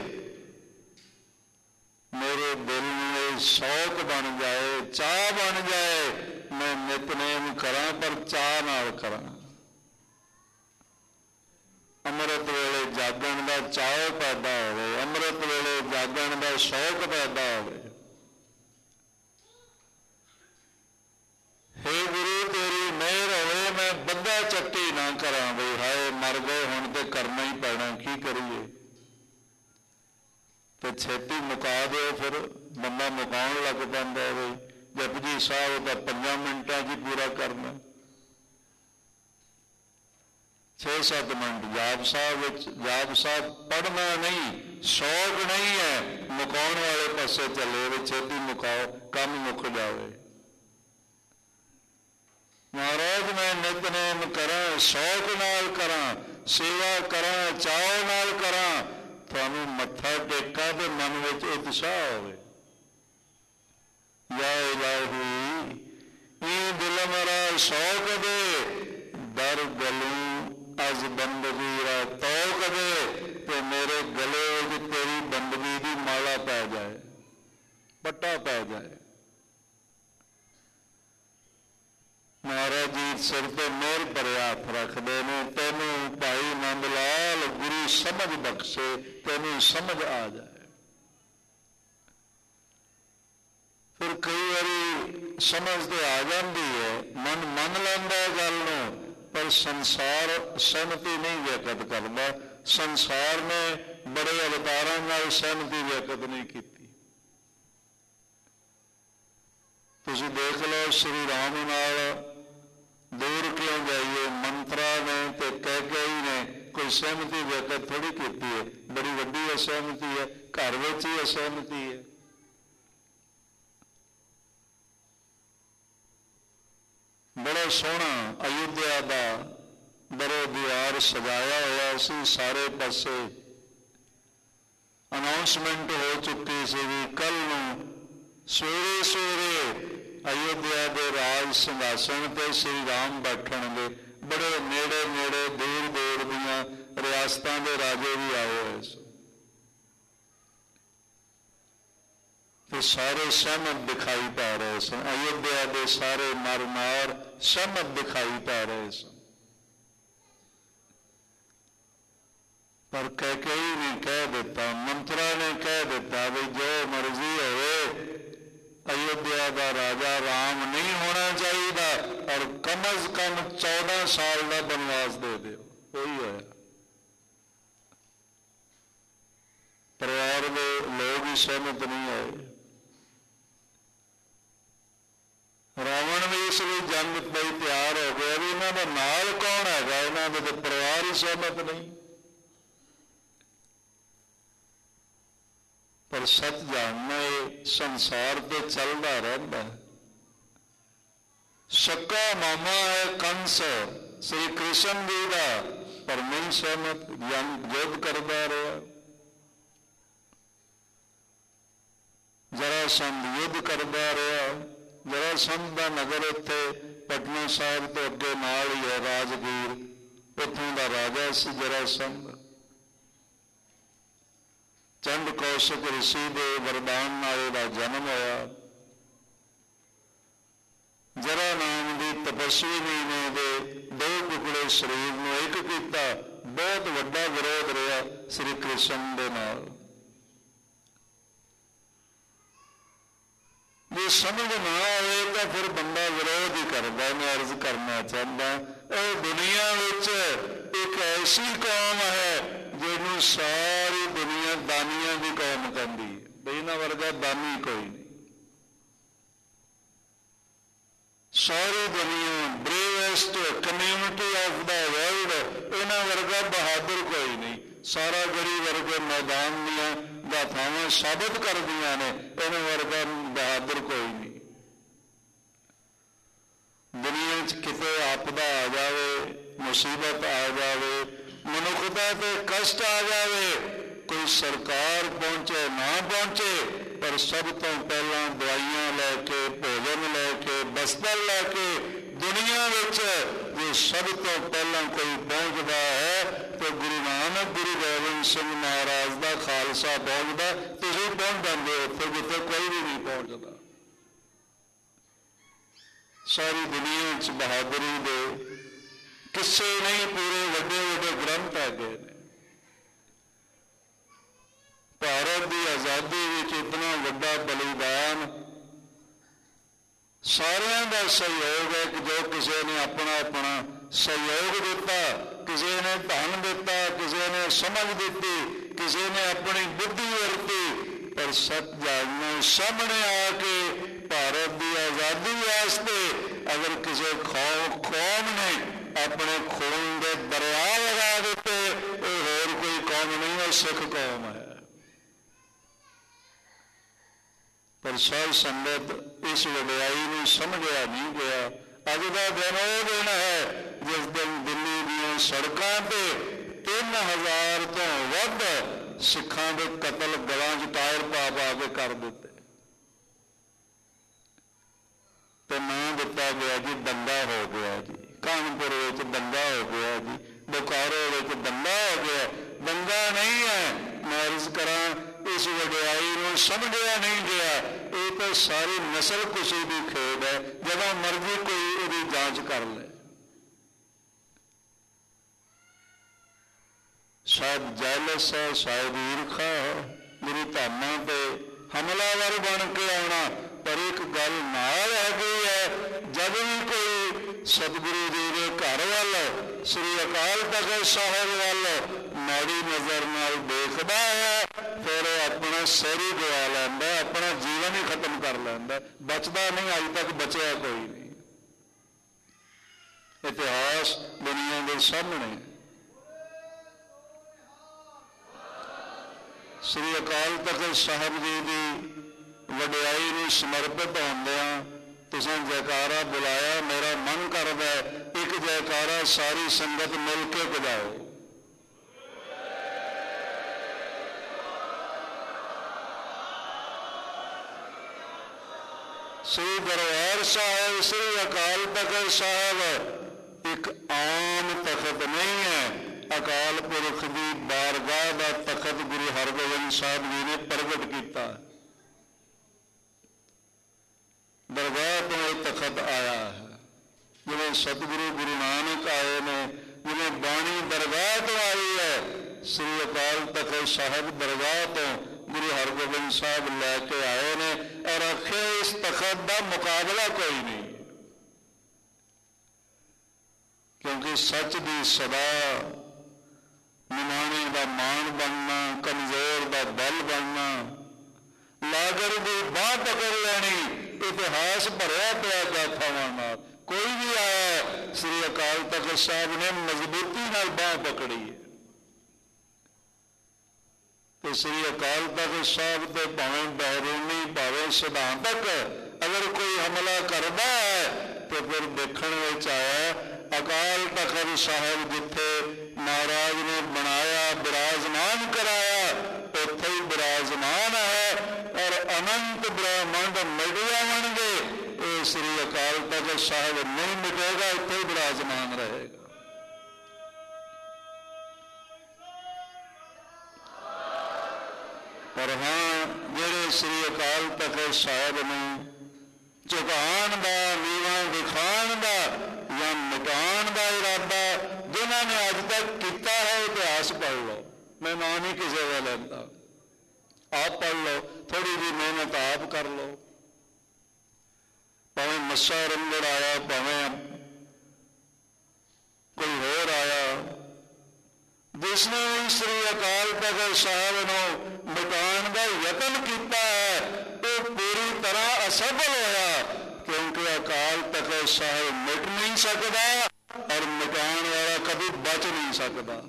B: ਮੇਰੇ ਦਿਲ ਨੂੰ ਇਹ ਸ਼ੌਕ ਬਣ ਜਾਏ, ਚਾਹ ਬਣ ਜਾਏ, ਮੈਂ ਨਿਤਨੇਮ ਕਰਾਂ ਪਰ ਚਾਹ ਨਾਲ ਕਰਾਂ। ਅੰਮ੍ਰਿਤ ਵੇਲੇ ਜਾਗਣ ਦਾ ਚਾਅ ਪੈਦਾ ਹੋਵੇ, ਅੰਮ੍ਰਿਤ ਵੇਲੇ ਜਾਗਣ ਦਾ ਸ਼ੌਕ ਪੈਦਾ ਹੋਵੇ। ਹੇ ਗੁਰੂ, ਤੇਰੀ ਮਿਹਰ ਹੋਵੇ, ਮੈਂ ਬੱਧਾ ਚੱਟੀ ਨਾ ਕਰਾਂ ਬਈ ਹਾਏ ਮਰ ਗਏ ਹੁਣ ਤੇ ਕਰਨਾ ਹੀ ਪੈਣਾ, ਕੀ ਕਰੀਏ। ਤੇ ਛੇਤੀ ਮੁਕਾ ਦਿਓ, ਫਿਰ ਬੰਦਾ ਮੁਕਾਉਣ ਲੱਗ ਪੈਂਦਾ ਬਈ ਜਪਜੀ ਸਾਹਿਬ ਤਾਂ ਪੰਜਾਂ ਮਿੰਟਾਂ 'ਚ ਹੀ ਪੂਰਾ ਕਰਨਾ, ਛੇ ਸੱਤ ਮਿੰਟ ਜਾਪ ਸਾਹਿਬ ਵਿੱਚ ਜਾਪ ਸਾਹਿਬ ਪੜ੍ਹਨਾ ਨਹੀਂ, ਸ਼ੌਕ ਨਹੀਂ ਹੈ, ਮੁਕਾਉਣ ਵਾਲੇ ਪਾਸੇ ਚੱਲੇ ਵੀ ਛੇਤੀ ਮੁਕਾਓ, ਕੰਮ ਮੁੱਕ ਜਾਵੇ। ਮਹਾਰਾਜ ਮੈਂ ਨਿਤਨੇਮ ਕਰਾਂ, ਸ਼ੌਕ ਨਾਲ ਕਰਾਂ, ਸੇਵਾ ਕਰਾਂ, ਚਾਅ ਨਾਲ ਕਰਾਂ, ਤੁਹਾਨੂੰ ਮੱਥਾ ਟੇਕਾਂ ਤੇ ਮਨ ਵਿੱਚ ਉਤਸ਼ਾਹ ਹੋਵੇ। ਯਾ ਇਲਾਹੀ ਇਹ ਦਿਲ ਮੇਰਾ ਸ਼ੌਕ ਦੇ, ਦਰ ਗਲੂ ਅਜ਼ ਬੰਦਗੀ ਰਾ ਤੌਕ ਦੇ, ਤੇ ਮੇਰੇ ਗਲੇ ਵਿੱਚ ਤੇਰੀ ਬੰਦਗੀ ਦੀ ਮਾਲਾ ਪੈ ਜਾਏ, ਪੱਟਾ ਪੈ ਜਾਏ। ਮਹਾਰਾਜ ਜੀ ਸਿਰ ਤੇ ਮਿਹਰ ਭਰਿਆ ਹੱਥ ਰੱਖਦੇ ਨੇ, ਤੈਨੂੰ ਭਾਈ ਨੰਦ ਲਾਲ ਗੁਰੂ ਸਮਝ ਬਖਸ਼ੇ, ਤੈਨੂੰ ਸਮਝ ਆ ਜਾਏ। ਫਿਰ ਕਈ ਵਾਰੀ ਸਮਝ ਤੇ ਆ ਜਾਂਦੀ ਹੈ, ਮਨ ਮੰਨ ਲੈਂਦਾ ਗੱਲ ਨੂੰ, ਪਰ ਸੰਸਾਰ ਸਹਿਮਤੀ ਨਹੀਂ ਵਿਅਕਤ ਕਰਦਾ। ਸੰਸਾਰ ਨੇ ਬੜੇ ਅਵਤਾਰਾਂ ਨਾਲ ਸਹਿਮਤੀ ਵਿਅਕਤ ਨਹੀਂ ਕੀਤੀ। ਤੁਸੀਂ ਦੇਖ ਲਓ, ਸ਼੍ਰੀ ਰਾਮ ਨਾਲ ਦੂਰ ਕਿਉਂ ਜਾਈਏ, ਮੰਤਰਾਂ ਨੇ ਤੇ ਕਹਿ ਕਈ ਨੇ ਕੋਈ ਸਹਿਮਤੀ ਵਿਅਕਤ ਥੋੜ੍ਹੀ ਕੀਤੀ ਹੈ, ਬੜੀ ਵੱਡੀ ਅਸਹਿਮਤੀ ਹੈ, ਘਰ ਵਿੱਚ ਹੀ ਅਸਹਿਮਤੀ ਹੈ। ਬੜਾ ਸੋਹਣਾ ਅਯੁੱਧਿਆ ਦਾ ਬਰੋ ਦਿਆਰ ਸਜਾਇਆ ਹੋਇਆ ਸੀ, ਸਾਰੇ ਪਾਸੇ ਅਨਾਉਂਸਮੈਂਟ ਹੋ ਚੁੱਕੀ ਸੀ ਵੀ ਕੱਲ੍ਹ ਨੂੰ ਸਵੇਰੇ ਸਵੇਰੇ ਅਯੁੱਧਿਆ ਦੇ ਰਾਜ ਸਿੰਘਾਸਣ ਤੇ ਸ੍ਰੀ ਰਾਮ ਬੈਠਣਗੇ। ਬੜੇ ਨੇੜੇ ਨੇੜੇ ਦੂਰ ਦੂਰ ਦੀਆਂ ਰਿਆਸਤਾਂ ਦੇ ਰਾਜੇ ਵੀ ਆਏ ਹੋਏ ਸੀ ਤੇ ਸਾਰੇ ਸਹਿਮਤ ਦਿਖਾਈ ਪੈ ਰਹੇ ਸਨ। ਅਯੁੱਧਿਆ ਦੇ ਸਾਰੇ ਨਰ ਨਾਰ ਸਹਿਮਤ ਦਿਖਾਈ ਪੈ ਰਹੇ ਸਨ। ਪਰ ਕੈਕੇਈ ਨੇ ਕਹਿ ਦਿੱਤਾ, ਮੰਤਰਾ ਨੇ ਕਹਿ ਦਿੱਤਾ ਵੀ ਜੋ ਮਰਜ਼ੀ ਹੋਵੇ, ਅਯੁੱਧਿਆ ਦਾ ਰਾਜਾ ਰਾਮ ਨਹੀਂ ਹੋਣਾ ਚਾਹੀਦਾ ਔਰ ਕਮ ਅਜ਼ ਕਮ ਚੌਦਾਂ ਸਾਲ ਦਾ ਬਨਵਾਸ ਦੇ ਦਿਓ। ਉਹੀ ਹੋਇਆ। ਪਰਿਵਾਰ ਦੇ ਲੋਕ ਹੀ ਸਹਿਮਤ ਨਹੀਂ ਹੋਏ। ਰਾਵਣ ਵੀ ਇਸ ਲਈ ਜੰਗ ਲਈ ਤਿਆਰ ਹੋ ਗਿਆ ਵੀ ਇਹਨਾਂ ਦਾ ਨਾਲ ਕੌਣ ਹੈਗਾ, ਇਹਨਾਂ ਦੇ ਪਰਿਵਾਰ ਹੀ ਸਹਿਮਤ ਨਹੀਂ। ਪਰ ਸੱਚ ਜਾਣਨਾ ਇਹ ਸੰਸਾਰ ਤੇ ਚੱਲਦਾ ਰਹਿੰਦਾ ਹੈ। ਸਕਾ ਮਾਮਾ ਹੈ ਕੰਸ ਸ੍ਰੀ ਕ੍ਰਿਸ਼ਨ ਜੀ ਦਾ, ਪਰ ਨਹੀਂ ਸਹਿਮਤ, ਜੰਗ ਯੁੱਧ ਕਰਦਾ ਰਿਹਾ। ਜਰਾਸੰਧ ਯੁੱਧ ਕਰਦਾ ਰਿਹਾ। ਜਰਾਸੰਧ ਦਾ ਨਗਰ ਇੱਥੇ ਪਟਨਾ ਸਾਹਿਬ ਤੋਂ ਅੱਗੇ ਨਾਲ ਹੀ ਹੈ, ਰਾਜਗੀਰ, ਉੱਥੋਂ ਦਾ ਰਾਜਾ ਸੀ ਜਰਾਸੰਧ। ਚੰਡ ਕੌਸ਼ਿਕ ਰਿਸ਼ੀ ਦੇ ਵਰਦਾਨ ਨਾਲ ਇਹਦਾ ਜਨਮ ਹੋਇਆ। ਜਰਾ ਨਾਮ ਦੀ ਤਪਸਵੀ ਨੇ ਦੇ ਦੋ ਟੁਕੜੇ ਸਰੀਰ ਨੂੰ ਇੱਕ ਕੀਤਾ। ਬਹੁਤ ਵੱਡਾ ਵਿਰੋਧ ਰਿਹਾ ਸ੍ਰੀ ਕ੍ਰਿਸ਼ਨ ਦੇ ਨਾਲ। ਜੇ ਸਮਝ ਨਾ ਆਵੇ ਤਾਂ ਫਿਰ ਬੰਦਾ ਵਿਰੋਧ ਹੀ ਕਰਦਾ। ਮੈਂ ਅਰਜ਼ ਕਰਨਾ ਚਾਹੁੰਦਾ, ਇਹ ਦੁਨੀਆ ਵਿੱਚ ਇੱਕ ਐਸੀ ਕੌਮ ਹੈ ਜਿਹਨੂੰ ਸਾਰੀ ਦੁਨੀਆ ਦਾਨੀਆਂ ਦੀ ਕੌਮ ਕਹਿੰਦੀ ਹੈ। ਬਈ ਇਹਨਾਂ ਵਰਗਾ ਦਾਨੀ ਕੋਈ ਨਹੀਂ। ਸਾਰੀ ਦੁਨੀਆ bravest community of the world, ਇਹਨਾਂ ਵਰਗਾ ਬਹਾਦਰ ਕੋਈ ਨਹੀਂ। ਸਾਰਾ ਗੜੀ ਵਰਗੇ ਮੈਦਾਨ ਦੀਆਂ ਗਾਥਾਵਾਂ ਸਾਬਤ ਕਰਦੀਆਂ ਨੇ, ਇਹਨਾਂ ਵਰਗਾ ਬਹਾਦਰ ਕੋਈ ਨਹੀਂ। ਦੁਨੀਆ 'ਚ ਕਿਤੇ ਆਪਦਾ ਆ ਜਾਵੇ, ਮੁਸੀਬਤ ਆ ਜਾਵੇ, ਮਨੁੱਖਤਾ ਤੇ ਕਸ਼ਟ ਆ ਜਾਵੇ, ਕੋਈ ਸਰਕਾਰ ਪਹੁੰਚੇ ਨਾ ਪਹੁੰਚੇ, ਪਰ ਸਭ ਤੋਂ ਪਹਿਲਾਂ ਦਵਾਈਆਂ ਲੈ ਕੇ, ਭੋਜਨ ਲੈ ਕੇ, ਬਸਤਰ ਲੈ ਕੇ ਦੁਨੀਆ ਵਿੱਚ ਜੇ ਸਭ ਤੋਂ ਪਹਿਲਾਂ ਕੋਈ ਪਹੁੰਚਦਾ ਹੈ ਤੇ ਗੁਰੂ ਨਾਨਕ ਗੁਰੂ ਗੋਬਿੰਦ ਸਿੰਘ ਮਹਾਰਾਜ ਦਾ ਖਾਲਸਾ ਪਹੁੰਚਦਾ। ਤੁਸੀਂ ਪਹੁੰਚ ਜਾਂਦੇ ਉੱਥੇ ਜਿੱਥੇ ਕੋਈ ਵੀ ਨਹੀਂ ਪਹੁੰਚਦਾ। ਸਾਰੀ ਦੁਨੀਆ 'ਚ ਬਹਾਦਰੀ ਦੇ ਕਿਸੇ ਨਹੀਂ, ਪੂਰੇ ਵੱਡੇ ਵੱਡੇ ਗ੍ਰੰਥ ਹੈਗੇ ਨੇ। ਭਾਰਤ ਦੀ ਆਜ਼ਾਦੀ ਵਿੱਚ ਇਤਨਾ ਵੱਡਾ ਬਲੀਦਾਨ ਸਾਰਿਆਂ ਦਾ ਸਹਿਯੋਗ ਹੈ ਕਿ ਜੋ ਕਿਸੇ ਨੇ ਆਪਣਾ ਆਪਣਾ ਸਹਿਯੋਗ ਦਿੱਤਾ, ਕਿਸੇ ਨੇ ਧਨ ਦਿੱਤਾ, ਕਿਸੇ ਨੇ ਸਮਝ ਦਿੱਤੀ, ਕਿਸੇ ਨੇ ਆਪਣੀ ਬੁੱਧੀ ਵਰਤੀ। ਪਰ ਸੱਚ ਜਾਣਨਾ, ਸਾਹਮਣੇ ਆ ਕੇ ਭਾਰਤ ਦੀ ਆਜ਼ਾਦੀ ਵਾਸਤੇ ਅਗਰ ਕਿਸੇ ਕੌਮ ਕੌਮ ਨੇ ਆਪਣੇ ਖੂਨ ਦੇ ਦਰਿਆ ਲਗਾ ਦਿੱਤੇ, ਇਹ ਹੋਰ ਕੋਈ ਕੌਮ ਨਹੀਂ ਹੈ, ਸਿੱਖ ਕੌਮ ਹੈ। ਪਰ ਸਾਧ ਸੰਗਤ ਇਸ ਵਡਿਆਈ ਨੂੰ ਸਮਝਿਆ ਨਹੀਂ ਗਿਆ। ਅੱਜ ਦਾ ਦਿਨ ਉਹ ਦਿਨ ਹੈ ਜਿਸ ਦਿਨ ਦਿੱਲੀ ਦੀਆਂ ਸੜਕਾਂ ਤੇ ਤਿੰਨ ਹਜ਼ਾਰ ਤੋਂ ਵੱਧ ਸਿੱਖਾਂ ਦੇ ਕਤਲ ਗਲਾਂ 'ਚ ਟਾਇਰ ਪਾ ਪਾ ਕੇ ਕਰ ਦਿੱਤੇ ਤੇ ਨਾਂ ਦਿੱਤਾ ਗਿਆ ਜੀ ਦੰਗਾ ਹੋ ਗਿਆ ਜੀ। ਕਾਨਪੁਰ ਵਿੱਚ ਦੰਗਾ ਹੋ ਗਿਆ ਜੀ, ਬੋਕਾਰੋ ਵਿੱਚ ਦੰਗਾ ਹੋ ਗਿਆ। ਦੰਗਾ ਨਹੀਂ ਹੈ। ਮੈਂ ਅਰਜ਼ ਕਰਾਂ, ਇਸ ਵਡਿਆਈ ਨੂੰ ਸਮਝਿਆ ਨਹੀਂ ਗਿਆ। ਇਹ ਤਾਂ ਸਾਰੀ ਨਸਲ ਕੁਸ਼ੀ ਦੀ ਖੇਡ ਹੈ। ਜਦੋਂ ਮਰਜ਼ੀ ਕੋਈ ਇਹਦੀ ਜਾਂਚ ਕਰ ਲੈ। ਸ਼ਾਇਦ ਜੈਲਸ ਹੈ, ਸ਼ਾਇਦ ਈਰਖਾ ਹੈ, ਗੁਰੂ ਧਾਮਾਂ ਤੇ ਹਮਲਾਵਰ ਬਣ ਕੇ ਆਉਣਾ। ਪਰ ਇੱਕ ਗੱਲ ਨਾਲ ਹੈਗੀ ਹੈ, ਜਦ ਵੀ ਕੋਈ ਸਤਿਗੁਰੂ ਜੀ ਦੇ ਘਰ ਵੱਲ, ਸ੍ਰੀ ਅਕਾਲ ਤਖ਼ਤ ਸਾਹਿਬ ਵੱਲ ਮਾੜੀ ਨਜ਼ਰ ਨਾਲ ਦੇਖਦਾ ਹੈ, ਫਿਰ ਉਹ ਆਪਣਾ ਸਿਰ ਹੀ ਗਵਾ ਲੈਂਦਾ, ਆਪਣਾ ਜੀਵਨ ਹੀ ਖਤਮ ਕਰ ਲੈਂਦਾ। ਬਚਦਾ ਨਹੀਂ, ਅੱਜ ਤੱਕ ਬਚਿਆ ਕੋਈ ਨਹੀਂ। ਇਤਿਹਾਸ ਦੁਨੀਆ ਦੇ ਸਾਹਮਣੇ। ਸ੍ਰੀ ਅਕਾਲ ਤਖ਼ਤ ਸਾਹਿਬ ਜੀ ਦੀ ਵਡਿਆਈ ਨੂੰ ਸਮਰਪਿਤ ਹੁੰਦਿਆਂ ਤੁਸੀਂ ਜੈਕਾਰਾ ਬੁਲਾਇਆ। ਮੇਰਾ ਮਨ ਕਰਦਾ ਇੱਕ ਜੈਕਾਰਾ ਸਾਰੀ ਸੰਗਤ ਮਿਲ ਕੇ ਬੁਲਾਓ। ਸ੍ਰੀ ਦਰਬਾਰ ਸਾਹਿਬ ਸ੍ਰੀ ਅਕਾਲ ਤਖ਼ਤ ਸਾਹਿਬ ਇੱਕ ਆਮ ਤਖ਼ਤ ਨਹੀਂ ਹੈ। ਅਕਾਲ ਪੁਰਖ ਦੀ ਬਾਰਗਾਹ ਦਾ ਤਖ਼ਤ ਗੁਰੂ ਹਰਗੋਬਿੰਦ ਸਾਹਿਬ ਜੀ ਨੇ ਪ੍ਰਗਟ ਕੀਤਾ। ਦਰਗਾਹ ਤੋਂ ਇਹ ਤਖ਼ਤ ਆਇਆ ਹੈ। ਜਿਵੇਂ ਸਤਿਗੁਰੂ ਗੁਰੂ ਨਾਨਕ ਆਏ ਨੇ, ਜਿਵੇਂ ਬਾਣੀ ਦਰਗਾਹ ਤੋਂ ਆਈ ਹੈ, ਸ੍ਰੀ ਅਕਾਲ ਤਖ਼ਤ ਸਾਹਿਬ ਦਰਗਾਹ ਤੋਂ ਗੁਰੂ ਹਰਗੋਬਿੰਦ ਸਾਹਿਬ ਲੈ ਕੇ ਆਏ ਨੇ। ਔਰ ਆਖੇ ਇਸ ਤਖ਼ਤ ਦਾ ਮੁਕਾਬਲਾ ਕੋਈ ਨਹੀਂ, ਕਿਉਂਕਿ ਸੱਚ ਦੀ ਸਦਾ ਨਿਮਾਣੇ ਦਾ ਮਾਣ ਬਣਨਾ, ਕਮਜ਼ੋਰ ਦਾ ਬਲ ਬਣਨਾ, ਲਾਗਰ ਦੀ ਬਾਹ ਪਕੜ ਲੈਣੀ, ਇਤਿਹਾਸ ਭਰਿਆ ਪਿਆ ਗਾਥਾਵਾਂ ਨਾਲ। ਕੋਈ ਵੀ ਆਇਆ ਸ੍ਰੀ ਅਕਾਲ ਤਖ਼ਤ ਸਾਹਿਬ ਨੇ ਮਜ਼ਬੂਤੀ ਨਾਲ ਬਾਹ ਪਕੜੀ ਹੈ। ਤੇ ਸ੍ਰੀ ਅਕਾਲ ਤਖ਼ਤ ਸਾਹਿਬ ਤੇ ਭਾਵੇਂ ਬਹਿਰੂਨੀ ਭਾਵੇਂ ਸਿਧਾਂਤਕ ਅਗਰ ਕੋਈ ਹਮਲਾ ਕਰਦਾ ਹੈ ਤੇ ਫਿਰ ਦੇਖਣ ਵਿੱਚ ਆਇਆ ਅਕਾਲ ਤਖ਼ਤ ਸਾਹਿਬ ਜਿੱਥੇ ਮਹਾਰਾਜ ਨੇ ਬਣਾਇਆ, ਬਿਰਾਜਮਾਨ ਕਰਾਇਆ, ਉੱਥੇ ਹੀ ਬਿਰਾਜਮਾਨ ਹੈ। ਔਰ ਅਨੰਤ ਬ੍ਰਹਮੰਡ ਮਿਟ ਜਾਵਣਗੇ, ਇਹ ਸ੍ਰੀ ਅਕਾਲ ਤਖ਼ਤ ਸਾਹਿਬ ਨਹੀਂ ਮਿਟੇਗਾ, ਇੱਥੇ ਹੀ ਬਿਰਾਜਮਾਨ ਰਹੇਗਾ। ਪਰ ਹਾਂ, ਜਿਹੜੇ ਸ੍ਰੀ ਅਕਾਲ ਤਖ਼ਤ ਸਾਹਿਬ ਨੂੰ ਝੁਕਾਉਣ ਦਾ, ਨੀਵਾਂ ਦਿਖਾਉਣ ਦਾ ਜਾਂ ਮਿਟਾਉਣ ਦਾ ਇਰਾਦਾ ਜਿਨ੍ਹਾਂ ਨੇ ਅੱਜ ਤੱਕ ਕੀਤਾ ਹੈ, ਇਤਿਹਾਸ ਪੜ੍ਹ ਲਓ। ਮੈਂ ਨਾਂ ਨਹੀਂ ਕਿਸੇ ਦਾ ਲੈਂਦਾ, ਆਪ ਪੜ੍ਹ ਲਓ, ਥੋੜ੍ਹੀ ਜਿਹੀ ਮਿਹਨਤ ਆਪ ਕਰ ਲਓ। ਭਾਵੇਂ ਮੱਸਾ ਰੰਗੜ ਆਇਆ, ਭਾਵੇਂ ਕੋਈ ਹੋਰ ਆਇਆ, ਜਿਸਨੇ ਵੀ ਸ੍ਰੀ ਅਕਾਲ ਤਖ਼ਤ ਸਾਹਿਬ ਨੂੰ ਮਿਟਾਉਣ ਦਾ ਯਤਨ ਕੀਤਾ ਹੈ, ਉਹ ਪੂਰੀ ਤਰ੍ਹਾਂ ਅਸਫਲ ਹੋਇਆ, ਕਿਉਂਕਿ ਅਕਾਲ ਤਖ਼ਤ ਸਾਹਿਬ ਮਿਟ ਨਹੀਂ ਸਕਦਾ ਔਰ ਮਿਟਾਉਣ ਵਾਲਾ ਕਦੇ ਬਚ ਨਹੀਂ ਸਕਦਾ।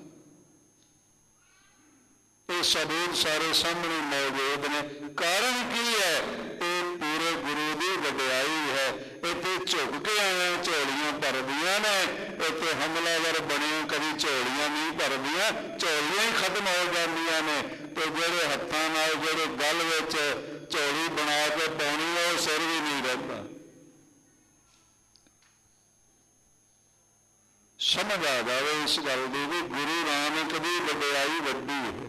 B: ਇਹ ਸਬੂਤ ਸਾਰੇ ਸਾਹਮਣੇ ਮੌਜੂਦ ਨੇ। ਕਾਰਨ ਕੀ ਹੈ? ਇਹ ਪੂਰੇ ਗੁਰੂ ਦੀ ਵਡਿਆਈ ਹੈ। ਇੱਥੇ ਝੁਕ ਕੇ ਆਏ ਝੋਲੀਆਂ ਭਰਦੀਆਂ ਨੇ, ਇੱਥੇ ਹਮਲਾਵਰ ਬਣੇ ਕਦੀ ਝੋਲੀਆਂ ਨਹੀਂ ਭਰਦੀਆਂ, ਝੋਲੀਆਂ ਹੀ ਖਤਮ ਹੋ ਜਾਂਦੀਆਂ ਨੇ। ਤੇ ਜਿਹੜੇ ਹੱਥਾਂ ਨਾਲ ਜਿਹੜੇ ਗਲ ਵਿੱਚ ਝੋਲੀ ਬਣਾ ਕੇ ਪਾਉਣੀ ਹੈ, ਉਹ ਸਿਰ ਵੀ ਨਹੀਂ ਰਹਿੰਦਾ। ਸਮਝ ਆ ਜਾਵੇ ਇਸ ਗੱਲ ਦੀ ਵੀ ਗੁਰੂ ਨਾਨਕ ਦੀ ਵਡਿਆਈ ਵੱਡੀ ਹੈ।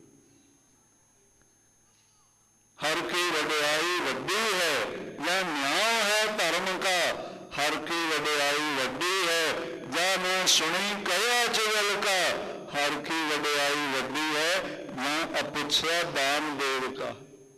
B: हर की वडियाई वड्डी है, या न्याय है धर्म का, हर की वडियाई वड्डी है, या मैं सुनी कया चुगल का, हर की वडियाई वड्डी है, या अपुछया दान देव का।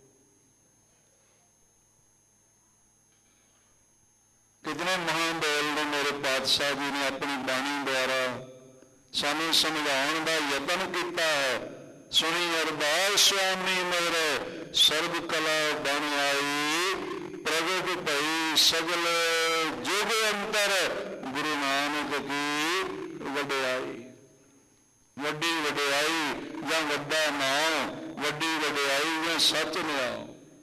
B: कितने महान बोल ने मेरे पातशाह जी ने अपनी बाणी द्वारा सानू समझाने का यतन किया है। सुनी अरदास स्वामी मेरे सर्व कला बन आई, प्रगट भई सगल जुग अंतर, गुरु नानक की वडियाई। वड्डी वडियाई या वड्डा नाम, वड्डी वडियाई या सच न्याओ।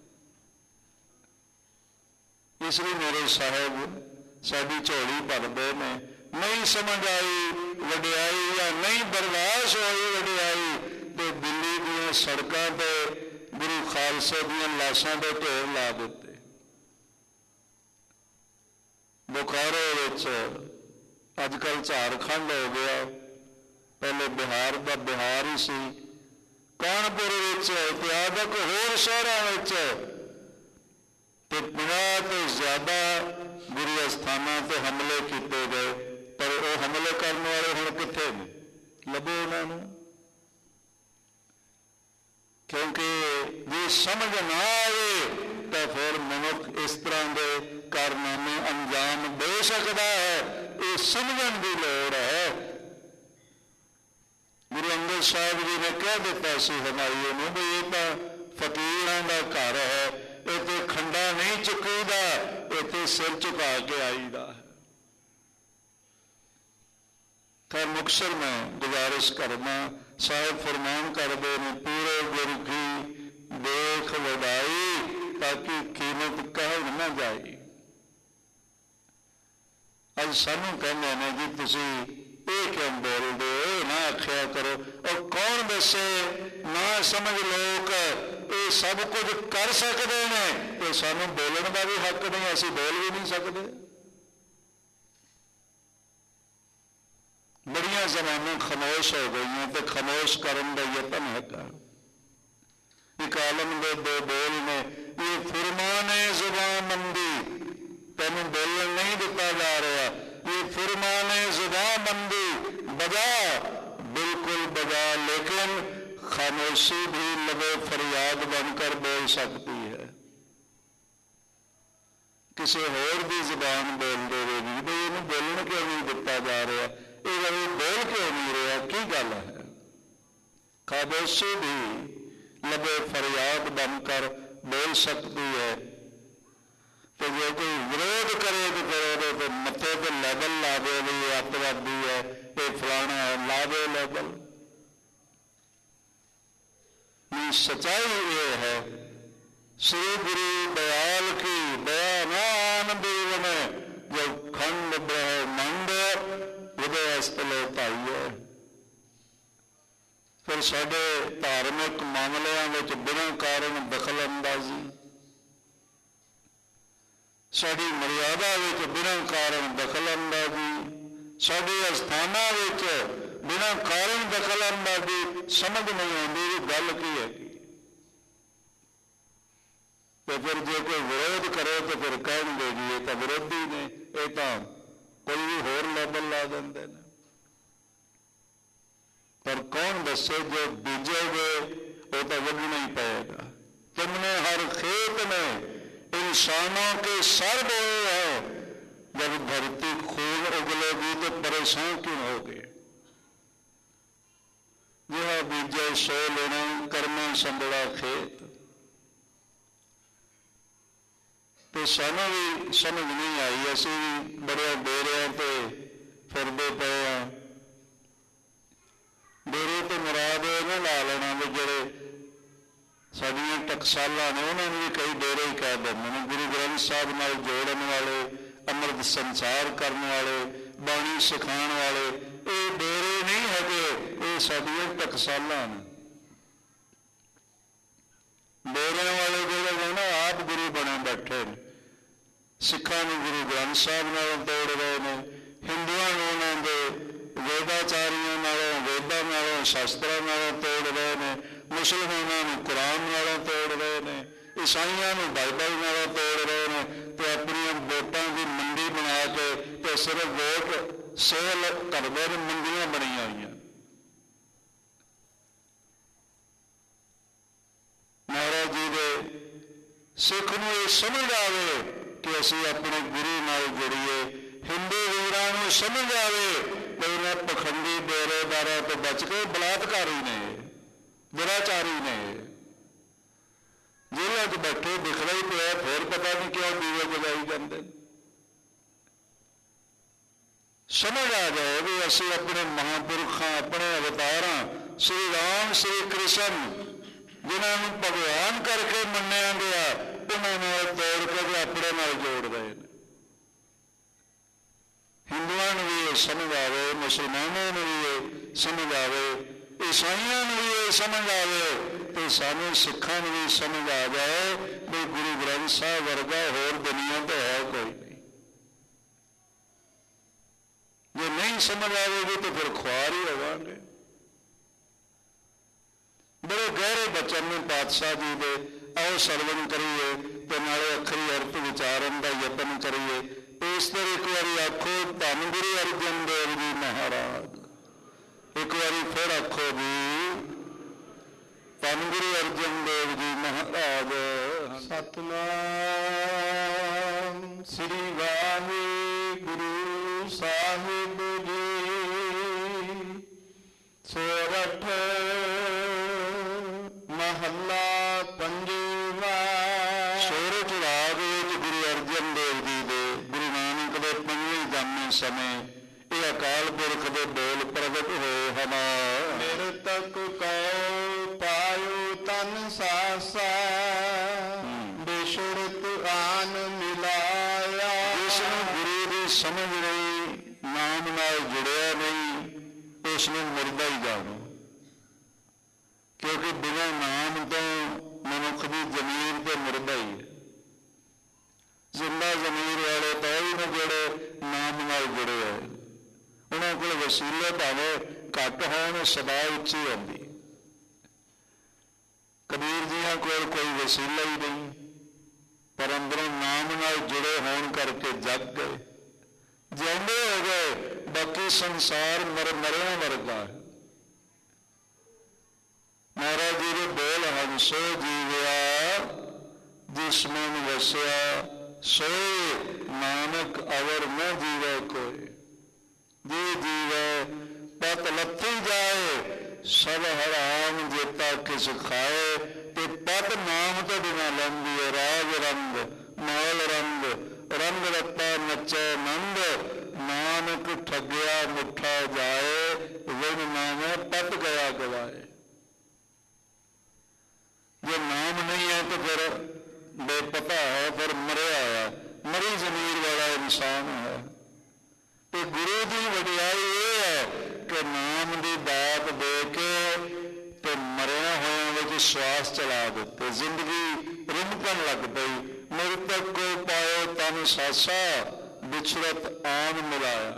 B: इसलिए मेरे साहब साडी झोली भरदे ने। नहीं समझ आई वडियाई या नहीं बर्दाश्त होई वडियाई, तो दिल्ली दी सड़कों पर गुरु खालसे दी लाशां दे ढेर ला दिते। बोकारो विच अजकल झारखंड हो गया, पहले बिहार का बिहार ही सी। कानपुर विच इत्यादक होर शहरां विच ते पचास तो ज्यादा गुरु अस्थानां ते हमले किए गए, पर वो हमले करने वाले हुण कित्थे ने? लभो उन्हां नूं। क्योंकि जे समझ ना आए तो फिर मनुख इस तरह के कारनामे अंजाम दे सकता है। ये समझण की लोड़ है। गुरु अंगद साहब जी ने कह दिता सी हमारे नूं भी ये तो फकीरां दा घर है, इत्थे खंडा नहीं चुकीदा, इत्थे सिर झुका के आईदा है। खैर मुक्तसर में गुजारिश करना ਸਾਹਿਬ ਫਰਮਾਨ ਕਰਦੇ ਨੇ, ਪੂਰੇ ਗੁਰ ਕੀ ਦੇਖ ਵਡਾਈ ਤਾਂ ਕਿ ਕੀਮਤ ਕਹਿ ਨਾ ਜਾਏ। ਅੱਜ ਸਾਨੂੰ ਕਹਿੰਦੇ ਨੇ ਜੀ ਤੁਸੀਂ ਇਹ ਕਿਉਂ ਬੋਲਦੇ ਹੋ, ਇਹ ਨਾ ਆਖਿਆ ਕਰੋ। ਉਹ ਕੌਣ ਦੱਸੇ, ਨਾ ਸਮਝ ਲੋਕ ਇਹ ਸਭ ਕੁਝ ਕਰ ਸਕਦੇ ਨੇ ਤੇ ਸਾਨੂੰ ਬੋਲਣ ਦਾ ਵੀ ਹੱਕ ਨਹੀਂ, ਅਸੀਂ ਬੋਲ ਵੀ ਨਹੀਂ ਸਕਦੇ। ਬੜੀਆਂ ਜ਼ਬਾਨਾਂ ਖਾਮੋਸ਼ ਹੋ ਗਈਆਂ ਤੇ ਖਾਮੋਸ਼ ਕਰਨ ਦਾ ਯਤਨ ਹੈਗਾ। ਇੱਕ ਆਲਮ ਦੇ ਦੋ ਬੋਲ ਨੇ, ਇਹ ਫੁਰਮਾਨ ਹੈ ਜ਼ੁਬਾਨਬੰਦੀ, ਤੈਨੂੰ ਬੋਲਣ ਨਹੀਂ ਦਿੱਤਾ ਜਾ ਰਿਹਾ। ਇਹ ਫੁਰਮਾਨ ਹੈ ਜ਼ੁਬਾਨਬੰਦੀ, ਬਜਾ ਬਿਲਕੁਲ बजा, लेकिन खामोशी भी लबे फरियाद बनकर बोल सकती है। किसी होर की जुबान बोल देगी भी इन्हें बोलने क्यों नहीं दिता जा रहा, ये गल बोल क्यों नहीं रहा, की गल है। खामोशी भी लबे फरियाद बनकर बोल सकती है। तो जो कोई विरोध करे तो करे तो मथे पे लेबल ला दे भी अतवादी है, ये फलाना है, ला दे लेबल। सच्चाई ये है, श्री गुरु दयाल की दयावान देव ने जो खंड ब्रह्मांड उदय स्थले पाई है। फिर साडे धार्मिक मामलों में बिना कारण दखल अंदाजी, साड़ी मर्यादा में बिना कारण दखल अंदाजी, साडे अस्थानां विच बिना कारण दखल अंदाजी, समझ नहीं आती गल की है। तो फिर जो कोई विरोध करे तो फिर कहेंगे जी ये तो विरोधी ने, ये तो कोई भी होर लेबल ला देंगे। पर कौन दसे जो बीजेगे वो तो वगना ही पाएगा। तुमने हर खेत में इंसानों के सर बोए हैं, जब धरती खून उगलेगी तो परेशान क्यों होगे। यह बीजे सो लेना करना संभला खेत। तो सानू भी समझ नहीं आई, असी भी बड़े डेरिया पे फिरते पे हैं। डेरे तो मुराद ना ला लेना भी जोड़े साड़ियाँ टकसालां ने उन्होंने भी कई डेरे ही कह देंगे ने। गुरु ग्रंथ साहब नाल जोड़न वाले, अमृत संचार करने वाले, बाणी सिखाने वाले, ये डेरे नहीं है, ये साड़ियाँ टकसालां ने। डेरिया वाले जो ना आप गुरु बने बैठे ने, सिखा गुरु ग्रंथ साहब नालों तोड़ रहे हैं, हिंदुओं उन्होंने वेदाचारियों नालों वेदा नालों शास्त्रों नालों तोड़ रहे हैं, मुसलमानों को कुरान नालों तोड़ रहे हैं, ईसाइयों बाइबल नालों तोड़ रहे हैं। तो अपनी वोटों की मंडी बना के तो सिर्फ वोट सेल करते हैं, मंडियां बनी हुई। महाराज जी के सिख को यह समझ आवे कि असी अपने गुरु नाल जुड़िए, हिंदू वीरां नूं समझ आवे कि इन्हां पखंडी डेरेदारां तो बच के बलात्कारी ने, दुराचारी ने। जेलों च बैठे दिखदा ही पिया, फिर पता नहीं क्यों दीवे जगाई जाते। समझ आ जाए भी असी अपने महापुरखों, अपने अवतारां श्री राम श्री कृष्ण जिन्होंने भगवान करके मन्निया गया, उन्होंने तोड़ के भी अपने नाल जोड़ रहे हैं। हिंदुओं भी ये समझ आवे, मुसलमानों भी ये समझ आवे, ईसाइयों भी ये समझ आवे, तो सानू सिखां भी समझ आ जाए भी गुरु ग्रंथ साहब वर्गा होर दुनिया तो है कोई नहीं। जो नहीं समझ आएगी तो फिर खुआर ही होवांगे। बड़े गहरे बचन ने पातशाह जी दे, आओ सरवण करिए तो नाले अखरी अर्थ विचारन का यतन करिए। इस तरह एक बार आखो धन गुरु अर्जन देव जी महाराज, एक बार फिर आखो जी धन गुरु अर्जन देव जी महाराज।
A: सतनाम श्री वाहिगुरु साहिब जी। सोरठ महला पंजवा।
B: सोरठ राग गुरु अर्जन देव जी दे गुरु नानक दे पंजवें जामे समय ਇਹ ਅਕਾਲ ਪੁਰਖ ਦੇ ਬੋਲ ਪ੍ਰਗਟ ਹੋਏ ਹਨ।
A: ਨਿਰਤਕ ਕਉ ਪਾਇਓ ਤਨ ਸਾਸਾ, ਬਿਛੜਤ ਆਨ ਮਿਲਾਇਆ।
B: ਜਿਸ ਨੂੰ ਗੁਰੂ ਦੀ ਸਮਝ ਨਹੀਂ, ਨਾਮ ਨਾਲ ਜੁੜਿਆ ਨਹੀਂ, ਉਸ ਨੂੰ ਮੁਰਦਾ ਹੀ ਜਾਣੋ। ਕਿਉਂਕਿ ਬਿਨਾਂ ਨਾਮ ਤੋਂ ਮਨੁੱਖ ਦੀ ਜ਼ਮੀਰ ਤੇ ਮੁਰਦਾ ਹੀ ਹੈ। ਜ਼ਿੰਦਾ ਜ਼ਮੀਰ ਵਾਲੇ ਤਾਂ ਉਹ ਹੀ ਨੇ ਜਿਹੜੇ ਨਾਮ ਨਾਲ ਜੁੜੇ ਹੋਏ। ਉਹਨਾਂ ਕੋਲ ਵਸੀਲੇ ਭਾਵੇਂ ਘੱਟ ਹੋਣ, ਸਦਾ ਉੱਚੀ ਹੁੰਦੀ। ਕਬੀਰ ਜੀਆਂ ਕੋਲ ਕੋਈ ਵਸੀਲਾ ਹੀ ਨਹੀਂ, ਪਰ ਅੰਦਰੋਂ ਨਾਮ ਨਾਲ ਜੁੜੇ ਹੋਣ ਕਰਕੇ ਜਗ ਗਏ, ਜਿਉਂਦੇ ਹੋ ਗਏ। ਬਾਕੀ ਸੰਸਾਰ ਮਰ ਮਰਿਆਂ ਵਰਗਾ ਹੈ। ਮਹਾਰਾਜ ਜੀ ਦੇ ਬੋਲ ਹਨ, ਸੋ ਜੀਵਿਆ ਜਿਸ ਮਨ ਵਸਿਆ, ਸੋਏ ਨਾਨਕ ਅਵਰ ਨ ਜੀਵੈ ਕੋਇ। ਜੇ ਜੀਵੈ ਪਤ ਲੱਥੀ ਜਾਏ, ਸਭ ਹਰਾਮ ਜੇਤਾ ਕਿਸ ਖਾਏ। ਤੇ ਪਤ ਨਾਮ ਤੋਂ ਬਿਨਾਂ ਲੈਂਦੀ ਹੈ। ਰਾਜ ਰੰਗ ਮੌਲ ਰੰਗ, ਰੰਗ ਰੱਤਾ ਨੱਚੈ ਨੰਦ, ਨਾਨਕ ਠੱਗਿਆ ਮੁੱਠਾ ਜਾਏ। ਵਿਣ ਨਾਮੈ ਪਤ ਗਿਆ ਗਵਾਏ। ਜੇ ਨਾਮ ਨਹੀਂ ਹੈ ਤਾਂ ਫਿਰ ਬੇਪਤਾ ਹੈ, ਫਿਰ ਮਰਿਆ ਹੋਇਆ, ਮਰੀ ਜ਼ਮੀਰ ਵਾਲਾ ਇਨਸਾਨ ਹੈ। ਤੇ ਗੁਰੂ ਦੀ ਵਡਿਆਈ ਇਹ ਹੈ ਕਿ ਨਾਮ ਦੀ ਦਾਤ ਦੇ ਕੇ ਤੇ ਮਰਿਆ ਹੋਇਆਂ ਵਿੱਚ ਸਵਾਸ ਚਲਾ ਦਿੱਤੇ, ਜ਼ਿੰਦਗੀ ਰਿਮਕਣ ਲੱਗ ਪਈ। ਨਿਰਤਕ ਕੋ ਪਾਇਓ ਤਨ ਸਾਸਾ, ਵਿਛੜਤ ਆਨ ਮਿਲਾਇਆ।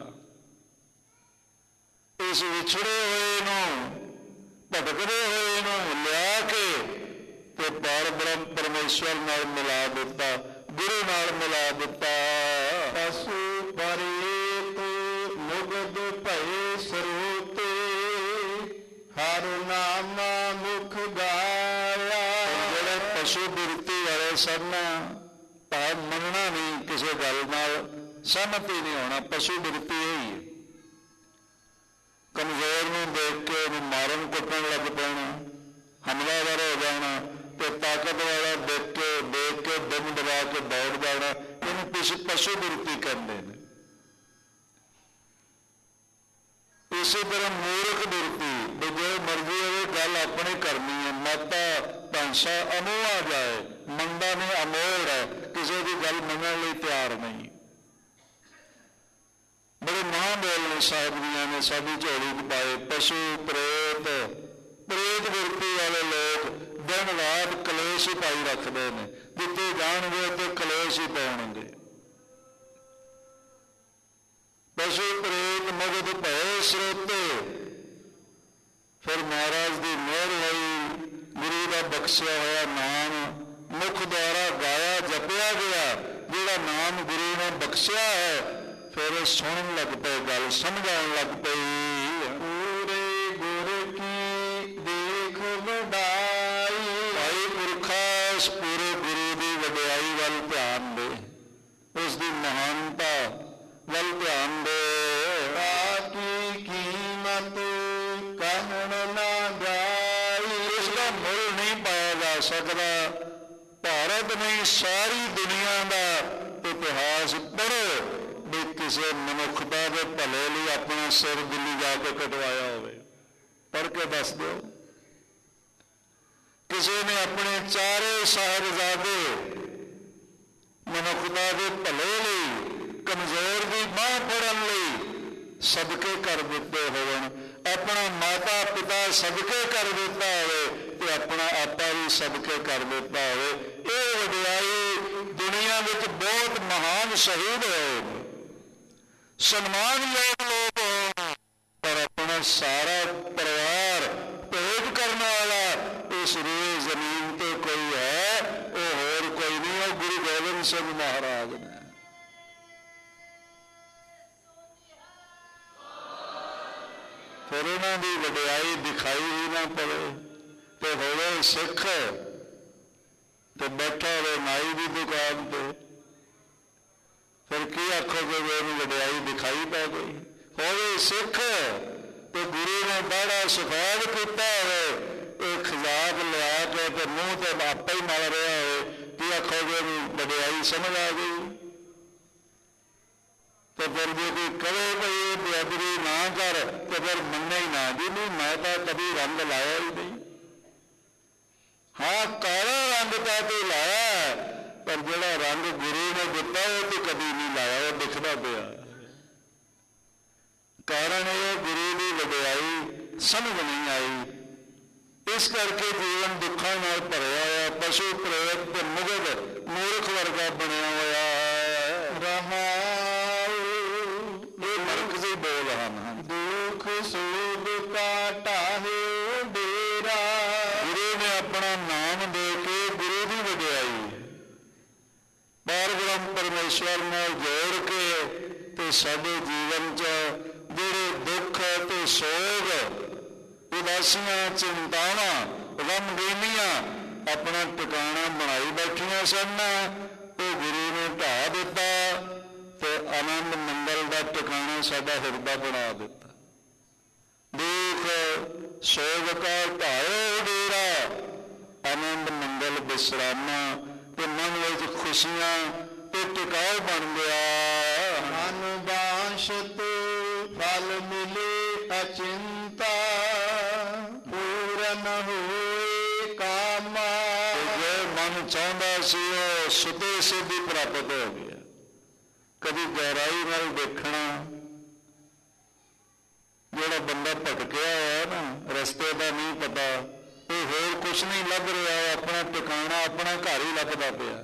B: ਇਸ ਵਿਛੜੇ ਹੋਏ ਨੂੰ, ਭਟਕਦੇ ਹੋਏ ਨੂੰ ਲਿਆ ਕੇ ਤੇ ਪਰ ਬ੍ਰਹਮ ਪਰਮੇਸ਼ਵਰ ਨਾਲ ਮਿਲਾ ਦਿੱਤਾ, ਗੁਰੂ ਨਾਲ ਮਿਲਾ ਦਿੱਤਾ।
A: ਪਸੂ ਪਰੇਤ ਮੁਗਧ ਭਏ ਸਰੂਤੇ, ਹਰ ਨਾਮਾ ਮੁਖ ਗਾਇਆ।
B: ਜਿਹੜੇ ਪਸ਼ੂ ਬਿਰਤੀ ਵਾਲੇ ਸਨ, ਭਾਵ ਮੰਨਣਾ ਨਹੀਂ, ਕਿਸੇ ਗੱਲ ਨਾਲ ਸਹਿਮਤੀ ਨਹੀਂ ਹੋਣਾ, ਪਸ਼ੂ ਬਿਰਤੀ ਇਹੀ ਹੈ। ਕਮਜ਼ੋਰ ਨੂੰ ਦੇਖ ਕੇ ਉਹਨੂੰ ਮਾਰਨ ਕੁੱਟਣ ਲੱਗ ਪੈਣਾ, ਹਮਲਾਵਰ ਹੋ ਜਾਣਾ। ਤੇ ਤਾਕਤ ਵਾਲਾ ਦੇਖ ਕੇ ਦੇਖ ਕੇ ਦਮ ਦਬਾ ਕੇ ਦੌੜ ਜਾਣਾ, ਇਹਨੂੰ ਪਿਛ ਪਸ਼ੂ ਬਿਰਤੀ ਕਹਿੰਦੇ ਨੇ। ਇਸੇ ਤਰ੍ਹਾਂ ਮੂਰਖ ਬਿਰਤੀ, ਵੀ ਜੋ ਮਰਜ਼ੀ ਹੋਵੇ ਗੱਲ ਆਪਣੀ ਕਰਨੀ ਹੈ। ਮਾਤਾ ਭਾਸ਼ਾ ਅਮੋਹ ਆ ਜਾਏ, ਮੰਦਾ ਨੇ ਅਮੋੜ ਹੈ, ਕਿਸੇ ਦੀ ਗੱਲ ਮੰਨਣ ਲਈ ਤਿਆਰ ਨਹੀਂ। ਬੜੇ ਮਹਾਂਬੋਲ ਨੇ ਸਾਹਿਬ ਜੀਆਂ ਨੇ ਸਾਡੀ ਝੋਲੀ ਚ ਪਾਏ। ਪਸ਼ੂ ਪ੍ਰੇਤ, ਪ੍ਰੇਤ ਬਿਰਤੀ ਵਾਲੇ ਲੋਕ ਦਿਨ ਰਾਤ ਕਲੇਸ਼ ਹੀ ਪਾਈ ਰੱਖਦੇ ਨੇ। ਜਿੱਥੇ ਜਾਣਗੇ ਤੇ ਕਲੇਸ਼ ਹੀ ਪਾਉਣਗੇ। ਪਸ਼ੂ ਪ੍ਰੇਤ ਮੁਗਧ ਭਏ ਸਰੋਤੇ। ਫਿਰ ਮਹਾਰਾਜ ਦੀ ਮਿਹਰ ਹੋਈ, ਗੁਰੂ ਦਾ ਬਖਸ਼ਿਆ ਹੋਇਆ ਨਾਮ ਮੁਖ ਦੁਆਰਾ ਗਾਇਆ ਜਪਿਆ ਗਿਆ। ਜਿਹੜਾ ਨਾਮ ਗੁਰੂ ਨੇ ਬਖਸ਼ਿਆ ਹੈ, ਫਿਰ ਇਹ ਸੁਣਨ ਲੱਗ ਪਏ, ਗੱਲ ਸਮਝਾਉਣ ਲੱਗ ਪਈ।
A: ਪੂਰੇ ਗੁਰ ਕੀ ਦੇਖ ਵਡਾਈ,
B: ਭਾਈ ਪੁਰਖਾ ਇਸ ਪੂਰੇ ਗੁਰੂ ਦੀ ਵਡਿਆਈ ਵੱਲ ਧਿਆਨ ਦੇ, ਉਸ ਦੀ ਮਹਾਨਤਾ ਵੱਲ ਧਿਆਨ ਦੇ।
A: ਬਾਕੀ ਕੀਮਤ ਕਹਿਣ ਨਾ ਜਾਈ,
B: ਇਸ ਦਾ ਮੁੱਲ ਨਹੀਂ ਪਾਇਆ ਜਾ ਸਕਦਾ। ਭਾਰਤ ਨਹੀਂ, ਸਾਰੀ ਦੁਨੀਆ ਦਾ ਇਤਿਹਾਸ ਪੜ੍ਹੋ ਵੀ ਕਿਸੇ ਮਨੁੱਖਤਾ ਦੇ ਭਲੇ ਲਈ ਆਪਣਾ ਸਿਰ ਦਿੱਲੀ ਜਾ ਕੇ ਕਟਵਾਇਆ ਹੋਵੇ, ਪੜ੍ਹ ਕੇ ਦੱਸ ਦਿਓ। ਕਿਸੇ ਨੇ ਆਪਣੇ ਚਾਰੇ ਸਾਹਿਬਜ਼ਾਦੇ ਮਨੁੱਖਤਾ ਦੇ ਭਲੇ ਲਈ, ਕਮਜ਼ੋਰ ਦੀ ਬਾਂਹ ਫੜਨ ਲਈ ਸਦਕੇ ਕਰ ਦਿੱਤੇ ਹੋਣ, ਆਪਣਾ ਮਾਤਾ ਪਿਤਾ ਸਦਕੇ ਕਰ ਦਿੱਤਾ ਹੋਵੇ ਤੇ ਆਪਣਾ ਆਪਾ ਵੀ ਸਦਕੇ ਕਰ ਦਿੱਤਾ ਹੋਵੇ। ਇਹ ਵਡਿਆਈ ਦੁਨੀਆ ਵਿੱਚ ਬਹੁਤ ਮਹਾਨ ਸ਼ਹੀਦ ਹੋਏ, ਸਨਮਾਨਯੋਗ ਲੋਕ ਹੋਣ, ਪਰ ਆਪਣਾ ਸਾਰਾ ਪਰਿਵਾਰ ਭੇਟ ਕਰਨ ਵਾਲਾ ਇਸ ਰੂਏ ਜ਼ਮੀਨ ਤੇ ਕੋਈ ਹੈ, ਉਹ ਹੋਰ ਕੋਈ ਨਹੀਂ, ਉਹ ਗੁਰੂ ਗੋਬਿੰਦ ਸਿੰਘ ਮਹਾਰਾਜ ਨੇ। ਫਿਰ ਉਹਨਾਂ ਦੀ ਵਡਿਆਈ ਦਿਖਾਈ ਹੀ ਨਾ ਪਵੇ ਤੇ ਹੋਵੇ ਸਿੱਖ ਤੇ ਬੈਠਾ ਹੋਵੇ ਨਾਈ ਦੀ ਦੁਕਾਨ ਤੇ, ਫਿਰ ਕੀ ਆਖੋਗੇ ਵੀ ਇਹਨੂੰ ਵਡਿਆਈ ਦਿਖਾਈ ਪੈ ਗਈ। ਹੋਵੇ ਸਿੱਖ ਤੇ ਗੁਰੂ ਨੇ ਬੜਾ ਸੁਖਾਦ ਕੀਤਾ ਹੋਵੇ, ਇਹ ਖਜ਼ਾਕ ਲਿਆ ਕੇ ਤੇ ਮੂੰਹ ਤੇ ਆਪੇ ਹੀ ਮਲ ਰਿਹਾ ਹੋਵੇ, ਕੀ ਆਖੋਗੇ ਇਹਨੂੰ ਵਡਿਆਈ ਸਮਝ ਆ ਗਈ। ਤੇ ਫਿਰ ਜੇ ਕੋਈ ਕਹੇ ਭਈ ਇਹ ਬੇਅਦਬੀ ਨਾ ਕਰ ਤੇ ਫਿਰ ਮੰਨੇ ਹੀ ਨਾ ਜੀ, ਨਹੀਂ ਮੈਂ ਤਾਂ ਕਦੀ ਰੰਗ ਲਾਇਆ ਹੀ ਨਹੀਂ। ਹਾਂ ਕਾਲਾ ਰੰਗ ਤਾਂ ਤੇ ਲਾਇਆ, ਪਰ ਜਿਹੜਾ ਰੰਗ ਗੁਰੂ ਨੇ ਦਿੱਤਾ ਉਹ ਤੇ ਕਦੀ ਨਹੀਂ ਲਾਇਆ, ਉਹ ਦਿਖਦਾ ਪਿਆ। ਕਾਰਨ ਇਹ ਗੁਰੂ ਦੀ ਵਡਿਆਈ ਸਮਝ ਨਹੀਂ ਆਈ, ਇਸ ਕਰਕੇ ਜੀਵਨ ਦੁੱਖਾਂ ਨਾਲ ਭਰਿਆ ਹੋਇਆ, ਪਸ਼ੂ ਪ੍ਰੇਤ ਤੇ ਮੁਗਧ ਮੂਰਖ ਵਰਗਾ ਬਣਿਆ ਹੋਇਆ ਹੈ। ਰਹਾਉ ਇਹ ਮਰਕਜ਼ੀ ਬੋਲ ਹਨ।
A: ਦੁਖ ਸੂਦ ਕਾ ਢਾਹੇ ਡੇਰਾ।
B: ਗੁਰੂ ਨੇ ਆਪਣਾ ਨਾਮ ਦੇ ਕੇ ਗੁਰੂ ਦੀ ਵਡਿਆਈ ਬਾਰ ਬ੍ਰਹਮ ਪਰਮੇਸ਼ਵਰ ਨਾਲ ਜੋੜ ਕੇ ਤੇ ਸਾਡੇ ਜੀਵਨ 'ਚ ਜਿਹੜੇ ਦੁੱਖ ਤੇ ਸੋਗ, ਉਦਾਸੀਆਂ, ਚਿੰਤਾਵਾਂ, ਗਮਗੀਨੀਆਂ ਆਪਣਾ ਟਿਕਾਣਾ ਬਣਾਈ ਬੈਠੀਆਂ ਸਨ, ਉਹ ਗੁਰੂ ਨੇ ਢਾਹ ਦਿੱਤਾ ਤੇ ਆਨੰਦ ਮੰਗਲ ਦਾ ਟਿਕਾਣਾ ਸਾਡਾ ਹਿਰਦਾ ਬਣਾ ਦਿੱਤਾ। ਦੁੱਖ ਸੋਗ ਕਾ ਢਾਏ ਡੇਰਾ, ਆਨੰਦ ਮੰਗਲ ਵਿਸਰਾਮਾ ਤੇ ਮਨ ਵਿੱਚ ਖੁਸ਼ੀਆਂ ਤੇ ਟਿਕਾਓ ਬਣ ਗਿਆ।
A: ਮਨ ਬਾਸ਼ਤ ਫਲ ਮਿਲੇ ਅਚਿੰਤਾ, ਪੂਰਨ ਹੋਏ ਕਾਮਾ।
B: ਜੋ ਮਨ ਚਾਹੁੰਦਾ ਸੀ ਉਹ ਸੁਤੇ ਸਿੱਧੀ ਪ੍ਰਾਪਤ ਹੋ ਗਿਆ। ਕਦੀ ਗਹਿਰਾਈ ਨਾਲ ਦੇਖਣਾ, ਜਿਹੜਾ ਬੰਦਾ ਭਟਕਿਆ ਹੋਇਆ ਨਾ, ਰਸਤੇ ਦਾ ਨਹੀਂ ਪਤਾ, ਉਹ ਹੋਰ ਕੁਛ ਨਹੀਂ ਲੱਭ ਰਿਹਾ, ਆਪਣਾ ਟਿਕਾਣਾ ਆਪਣਾ ਘਰ ਹੀ ਲੱਭਦਾ ਪਿਆ।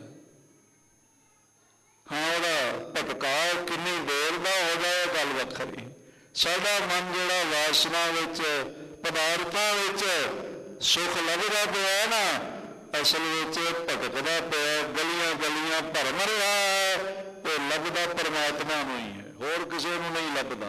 B: ਹਾਂ ਉਹਦਾ ਭਟਕਾਅ ਕਿੰਨੀ ਦੇਰ ਦਾ ਹੋ ਜਾਏ ਗੱਲ ਵੱਖਰੀ। ਸਾਡਾ ਮਨ ਜਿਹੜਾ ਵਾਸਨਾ ਵਿੱਚ, ਪਦਾਰਥਾਂ ਵਿੱਚ ਸੁੱਖ ਲੱਭਦਾ ਪਿਆ ਨਾ, ਅਸਲ ਵਿੱਚ ਭਟਕਦਾ ਪਿਆ, ਗਲੀਆਂ ਗਲੀਆਂ ਭਰਮ ਰਿਹਾ ਹੈ, ਉਹ ਲੱਭਦਾ ਪਰਮਾਤਮਾ ਨੂੰ ਹੀ ਹੈ, ਹੋਰ ਕਿਸੇ ਨੂੰ ਨਹੀਂ ਲੱਭਦਾ।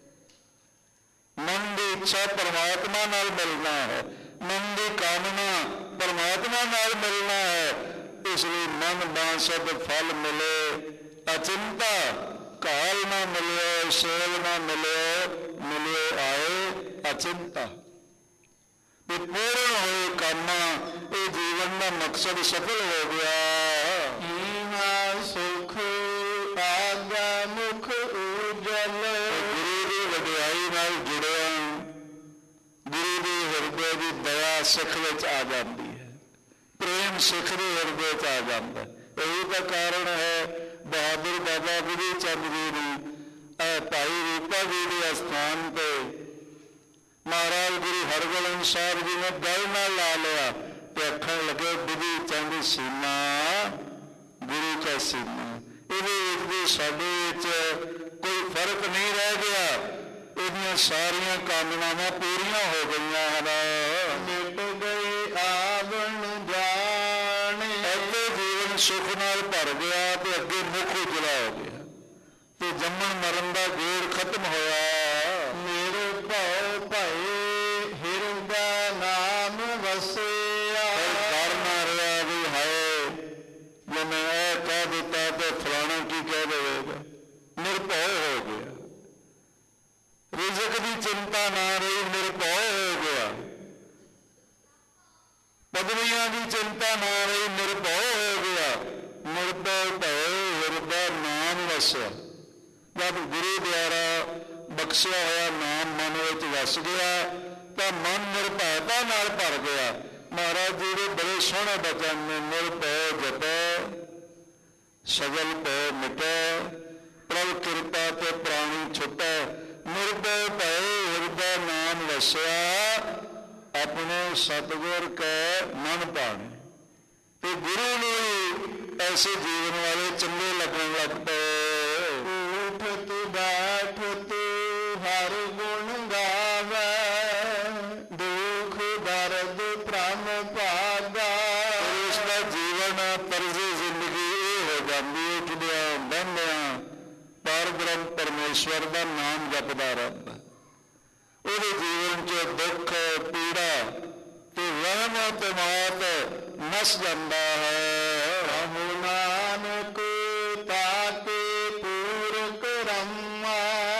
B: ਮਨ ਦੀ ਇੱਛਾ ਪਰਮਾਤਮਾ ਨਾਲ ਮਿਲਣਾ ਹੈ, ਮਨ ਦੀ ਕਾਮਨਾ ਪਰਮਾਤਮਾ ਨਾਲ ਮਿਲਣਾ ਹੈ, ਇਸ ਲਈ ਮਨ ਬਾਂਸਦ ਫਲ ਮਿਲੇ ਅਚਿੰਤਾ, ਕਾਲ ਨਾ ਮਿਲਿਓ, ਸੇਲ ਨਾ ਮਿਲਿਓ, ਮਿਲਿਓ ਆਏ ਅਚਿੰਤਾ। ਤੇ ਪੂਰਨ ਹੋਏ ਕੰਮਾਂ, ਇਹ ਜੀਵਨ ਦਾ ਮਕਸਦ ਸਫਲ ਹੋ ਗਿਆ।
A: ਈਹਾ ਸੁਖ ਆਗਾ ਮੁਖ ਉਜਲ।
B: ਗੁਰੂ ਦੀ ਵਡਿਆਈ ਨਾਲ ਜੁੜਿਆ, ਗੁਰੂ ਦੀ ਹਿਰਦੇ ਦੀ ਦਇਆ ਸਿੱਖ ਵਿੱਚ ਆ ਜਾਂਦੀ ਹੈ, ਪ੍ਰੇਮ ਸਿੱਖ ਦੇ ਹਿਰਦੇ 'ਚ ਆ ਜਾਂਦਾ। ਇਹੀ ਤਾਂ ਕਾਰਨ ਹੈ ਬਹਾਦਰ ਬਾਬਾ ਗੁਰੂ ਚੰਦ ਜੀ ਨੂੰ ਭਾਈ ਰੂਪਾ ਜੀ ਦੇ ਅਸਥਾਨ ਤੇ ਮਹਾਰਾਜ ਗੁਰੂ ਹਰਗੋਬਿੰਦ ਸਾਹਿਬ ਜੀ ਨੇ ਗਲ ਨਾਲ ਲਾ ਲਿਆ ਤੇ ਆਖਣ ਲੱਗੇ, ਬੁੱਧੀ ਚੰਦ ਸੀਨਾ ਗੁਰੂ ਕਾ ਸੀਨਾ। ਇਹਦੇ ਵਿੱਚ ਵੀ ਸਾਡੇ ਵਿੱਚ ਕੋਈ ਫਰਕ ਨਹੀਂ ਰਹਿ ਗਿਆ, ਇਹਦੀਆਂ ਸਾਰੀਆਂ ਕਾਮਨਾਵਾਂ ਪੂਰੀਆਂ ਹੋ ਗਈਆਂ ਹਨ।
A: ਮਿਟ ਗਏ ਆਵਣ ਜਾਣੇ।
B: ਅੱਗੇ ਜੀਵਨ ਸੁੱਖ ਨਾਲ ਭਰ ਗਿਆ ਤੇ ਅੱਗੇ ਮੁੱਖ ਉਜਲਾ ਹੋ ਗਿਆ ਤੇ ਜੰਮਣ ਮਰਨ ਦਾ ਗੇੜ ਖਤਮ ਹੋਇਆ।
A: ਮੇਰੇ ਭਉ ਭਏ ਹਿਰਦਾ ਨਾਮ ਵਸਿਆ।
B: ਡਰ ਨਾ ਰਿਹਾ ਵੀ ਹਾਏ ਜੇ ਮੈਂ ਇਹ ਕਹਿ ਦਿੱਤਾ ਤੇ ਫਲਾਣਾ ਕੀ ਕਹਿ ਦੇਵੇਗਾ, ਨਿਰਭਉ ਹੋ ਗਿਆ। ਰਿਜ਼ਕ ਦੀ ਚਿੰਤਾ ਨਾ ਰਹੀ, ਨਿਰਭਉ ਹੋ ਗਿਆ। ਪਦਵੀਆਂ ਦੀ ਚਿੰਤਾ ਨਾ ਰਹੀ, ਨਿਰਭਉ ਹੋ ਗਿਆ। ਨਿਰਭਉ ਭਏ ਹਿਰਦਾ ਨਾਮ ਵਸਿਆ। ਜਦ ਗੁਰੂ ਦੁਆਰਾ ਬਖਸ਼ਿਆ ਹੋਇਆ ਨਾਮ ਮਨ ਵਿੱਚ ਵਸ ਗਿਆ ਤਾਂ ਮਨ ਨਿਰਭੈਤਾ ਨਾਲ ਭਰ ਗਿਆ। ਮਹਾਰਾਜ ਜੀ ਦੇ ਬੜੇ ਸੋਹਣੇ ਬਚਨ ਨੇ, ਨਿਰਭਉ ਜਪੈ ਸਗਲ ਭਉ ਮਿਟੈ, ਪ੍ਰਭ ਕਿਰਪਾ ਤੇ ਪ੍ਰਾਣੀ ਛੁਟੈ। ਨਿਰਭਉ ਭਏ ਹਿਰਦਾ ਨਾਮ ਵਸਿਆ, ਆਪਣੇ ਸਤਿਗੁਰ ਕੈ ਮਨ ਭਾਣੇ। ਤੇ ਗੁਰੂ ਨੂੰ ਐਸੇ ਜੀਵਨ ਵਾਲੇ ਚੰਗੇ ਲੱਗਣ ਲੱਗ ਪਏ।
A: ਉਠਤ ਬੈਠਤ ਹਰ ਗੁਣ ਗਾਵੈ, ਦੁਖ ਦਰਦ ਭ੍ਰਮ ਭਾਗਾ।
B: ਉਸ ਦਾ ਜੀਵਨ ਤਰਜ਼ੇ ਜ਼ਿੰਦਗੀ ਇਹ ਹੋ ਜਾਂਦੀ ਹੈ, ਉੱਠਦਿਆਂ ਬਹਿੰਦਿਆਂ ਪਰ ਬ੍ਰਹਮ ਪਰਮੇਸ਼ਵਰ ਦਾ ਨਾਮ ਜਪਦਾ ਰਹਿੰਦਾ। ਉਹਦੇ ਜੀਵਨ 'ਚ ਦੁੱਖ ਪੀੜਾ ਤੇ ਵਹਿਮ ਤੇ ਮਾਤ ਨਸ ਜਾਂਦਾ ਹੈ।
A: ਰਹੋ ਨਾਨਕ ਤਾਕੇ ਪੂਰਕ ਰਮਾ,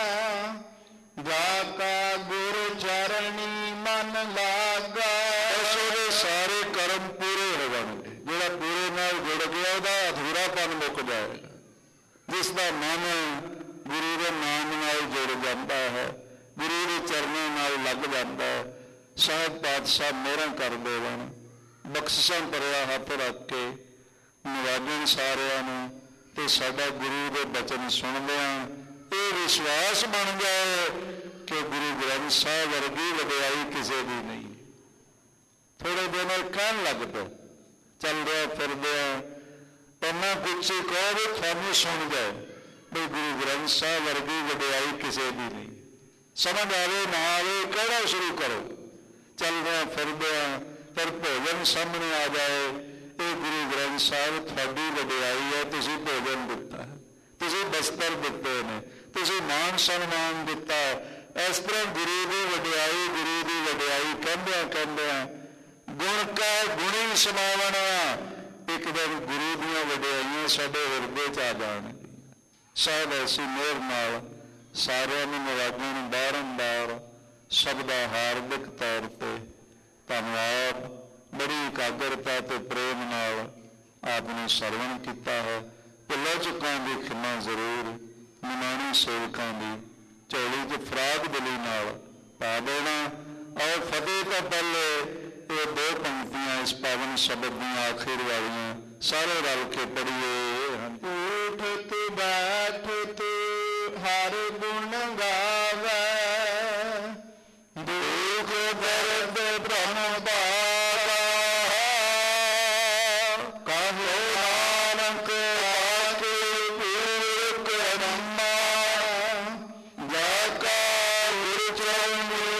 A: ਜਾ ਕਾ ਗੁਰ ਚਰਣੀ ਮਨ ਲਾਗਾ।
B: ਉਸ ਉਹਦੇ ਸਾਰੇ ਕਰਮ ਪੂਰੇ ਹੋ ਜਾਣਗੇ। ਜਿਹੜਾ ਪੂਰੇ ਨਾਲ ਜੁੜ ਗਿਆ ਉਹਦਾ ਅਧੂਰਾਪਨ ਮੁੱਕ ਜਾਏਗਾ। ਜਿਸ ਦਾ ਮਨ ਗੁਰੂ ਦੇ ਨਾਮ ਨਾਲ ਜੁੜ ਜਾਂਦਾ ਹੈ, ਗੁਰੂ ਦੇ ਚਰਨਾਂ ਨਾਲ ਲੱਗ ਜਾਂਦਾ ਹੈ। ਸਾਹਿਬ ਪਾਤਸ਼ਾਹ ਮਿਹਰਾਂ ਕਰ ਦੇਵਣ, ਬਖਸ਼ਿਸ਼ਾਂ ਭਰਿਆ ਹੱਥ ਰੱਖ ਕੇ ਨਿਵਾਜਣ ਸਾਰਿਆਂ ਨੂੰ, ਤੇ ਸਾਡਾ ਗੁਰੂ ਦੇ ਬਚਨ ਸੁਣਦਿਆਂ ਇਹ ਵਿਸ਼ਵਾਸ ਬਣ ਜਾਏ ਕਿ ਗੁਰੂ ਗ੍ਰੰਥ ਸਾਹਿਬ ਵਰਗੀ ਵਡਿਆਈ ਕਿਸੇ ਦੀ ਨਹੀਂ। ਥੋੜੇ ਦਿਨ ਕਹਿਣ ਲੱਗ ਪਏ, ਚੱਲਦਿਆਂ ਫਿਰਦਿਆਂ ਇੰਨਾ ਕੁਛ ਕਹੋ ਵੀ ਤੁਹਾਨੂੰ ਸੁਣ ਜਾਏ ਵੀ ਗੁਰੂ ਗ੍ਰੰਥ ਸਾਹਿਬ ਵਰਗੀ ਵਡਿਆਈ ਕਿਸੇ ਦੀ ਨਹੀਂ। ਸਮਝ ਆਵੇ ਨਾ ਆਵੇ ਕਿਹੜਾ ਸ਼ੁਰੂ ਕਰੋ। ਚੱਲਦਿਆਂ ਫਿਰਦਿਆਂ ਫਿਰ ਭੋਜਨ ਸਾਹਮਣੇ ਆ ਜਾਏ, ਇਹ ਗੁਰੂ ਗ੍ਰੰਥ ਸਾਹਿਬ ਤੁਹਾਡੀ ਵਡਿਆਈ ਹੈ, ਤੁਸੀਂ ਭੋਜਨ ਦਿੱਤਾ ਹੈ, ਤੁਸੀਂ ਬਸਤਰ ਦਿੱਤੇ ਨੇ, ਤੁਸੀਂ ਮਾਨ ਸਨਮਾਨ ਦਿੱਤਾ ਹੈ। ਇਸ ਤਰ੍ਹਾਂ ਗੁਰੂ ਦੀ ਵਡਿਆਈ, ਗੁਰੂ ਦੀ ਵਡਿਆਈ ਕਹਿੰਦਿਆਂ ਕਹਿੰਦਿਆਂ ਗੁਣ ਕਾ ਗੁਣੀ ਸਮਾਵਣਾ, ਇੱਕ ਦਿਨ ਗੁਰੂ ਦੀਆਂ ਵਡਿਆਈਆਂ ਸਾਡੇ ਹਿਰਦੇ 'ਚ ਆ ਜਾਣਗੀਆਂ। ਸਾਹਿਬ ਐਸੀ ਮਿਹਰ ਨਾਲ ਸਾਰਿਆਂ ਨੂੰ ਨਵਾਜਣ ਬਾਰੰਬਾਰ ਸਭ ਦਾ ਹਾਰਦਿਕ ਤੌਰ 'ਤੇ ਧੰਨਵਾਦ। ਬੜੀ ਇਕਾਗਰਤਾ ਤੇ ਪ੍ਰੇਮ ਨਾਲ ਆਪ ਨੂੰ ਸਰਵਣ ਕੀਤਾ ਹੈ। ਭੁੱਲਾਂ ਚੁੱਕਾਂ ਦੀ ਖਿਮਾ ਜ਼ਰੂਰ, ਨਿਮਾਣੀ ਸੇਵਕਾਂ ਦੀ ਝੋਲੀ 'ਚ ਫਰਾਕ ਦਿਲੀ ਨਾਲ ਪਾ ਦੇਣਾ। ਔਰ ਫਤਿਹ ਤੋਂ ਪਹਿਲੇ ਇਹ ਦੋ ਪੰਕਤੀਆਂ ਇਸ ਪਾਵਨ ਸ਼ਬਦ ਦੀਆਂ ਆਖਿਰ ਵਾਲੀਆਂ ਸਾਰੇ ਰਲ ਕੇ ਪੜ੍ਹੀਏ।
A: ਉਠਤ ਬੈਠਤ ਹਰ ਗੁਣ ਗਾਵੇ, ਦੁਖ ਦਰਦ ਭ੍ਰਮ ਬਾਰਾ, ਕਹੋ ਨਾਨਕ ਆਕੇ ਪੂਰਕ ਰੰਮਾ, ਜਾ ਕਾ ਗੁਰ ਚਰਣੀ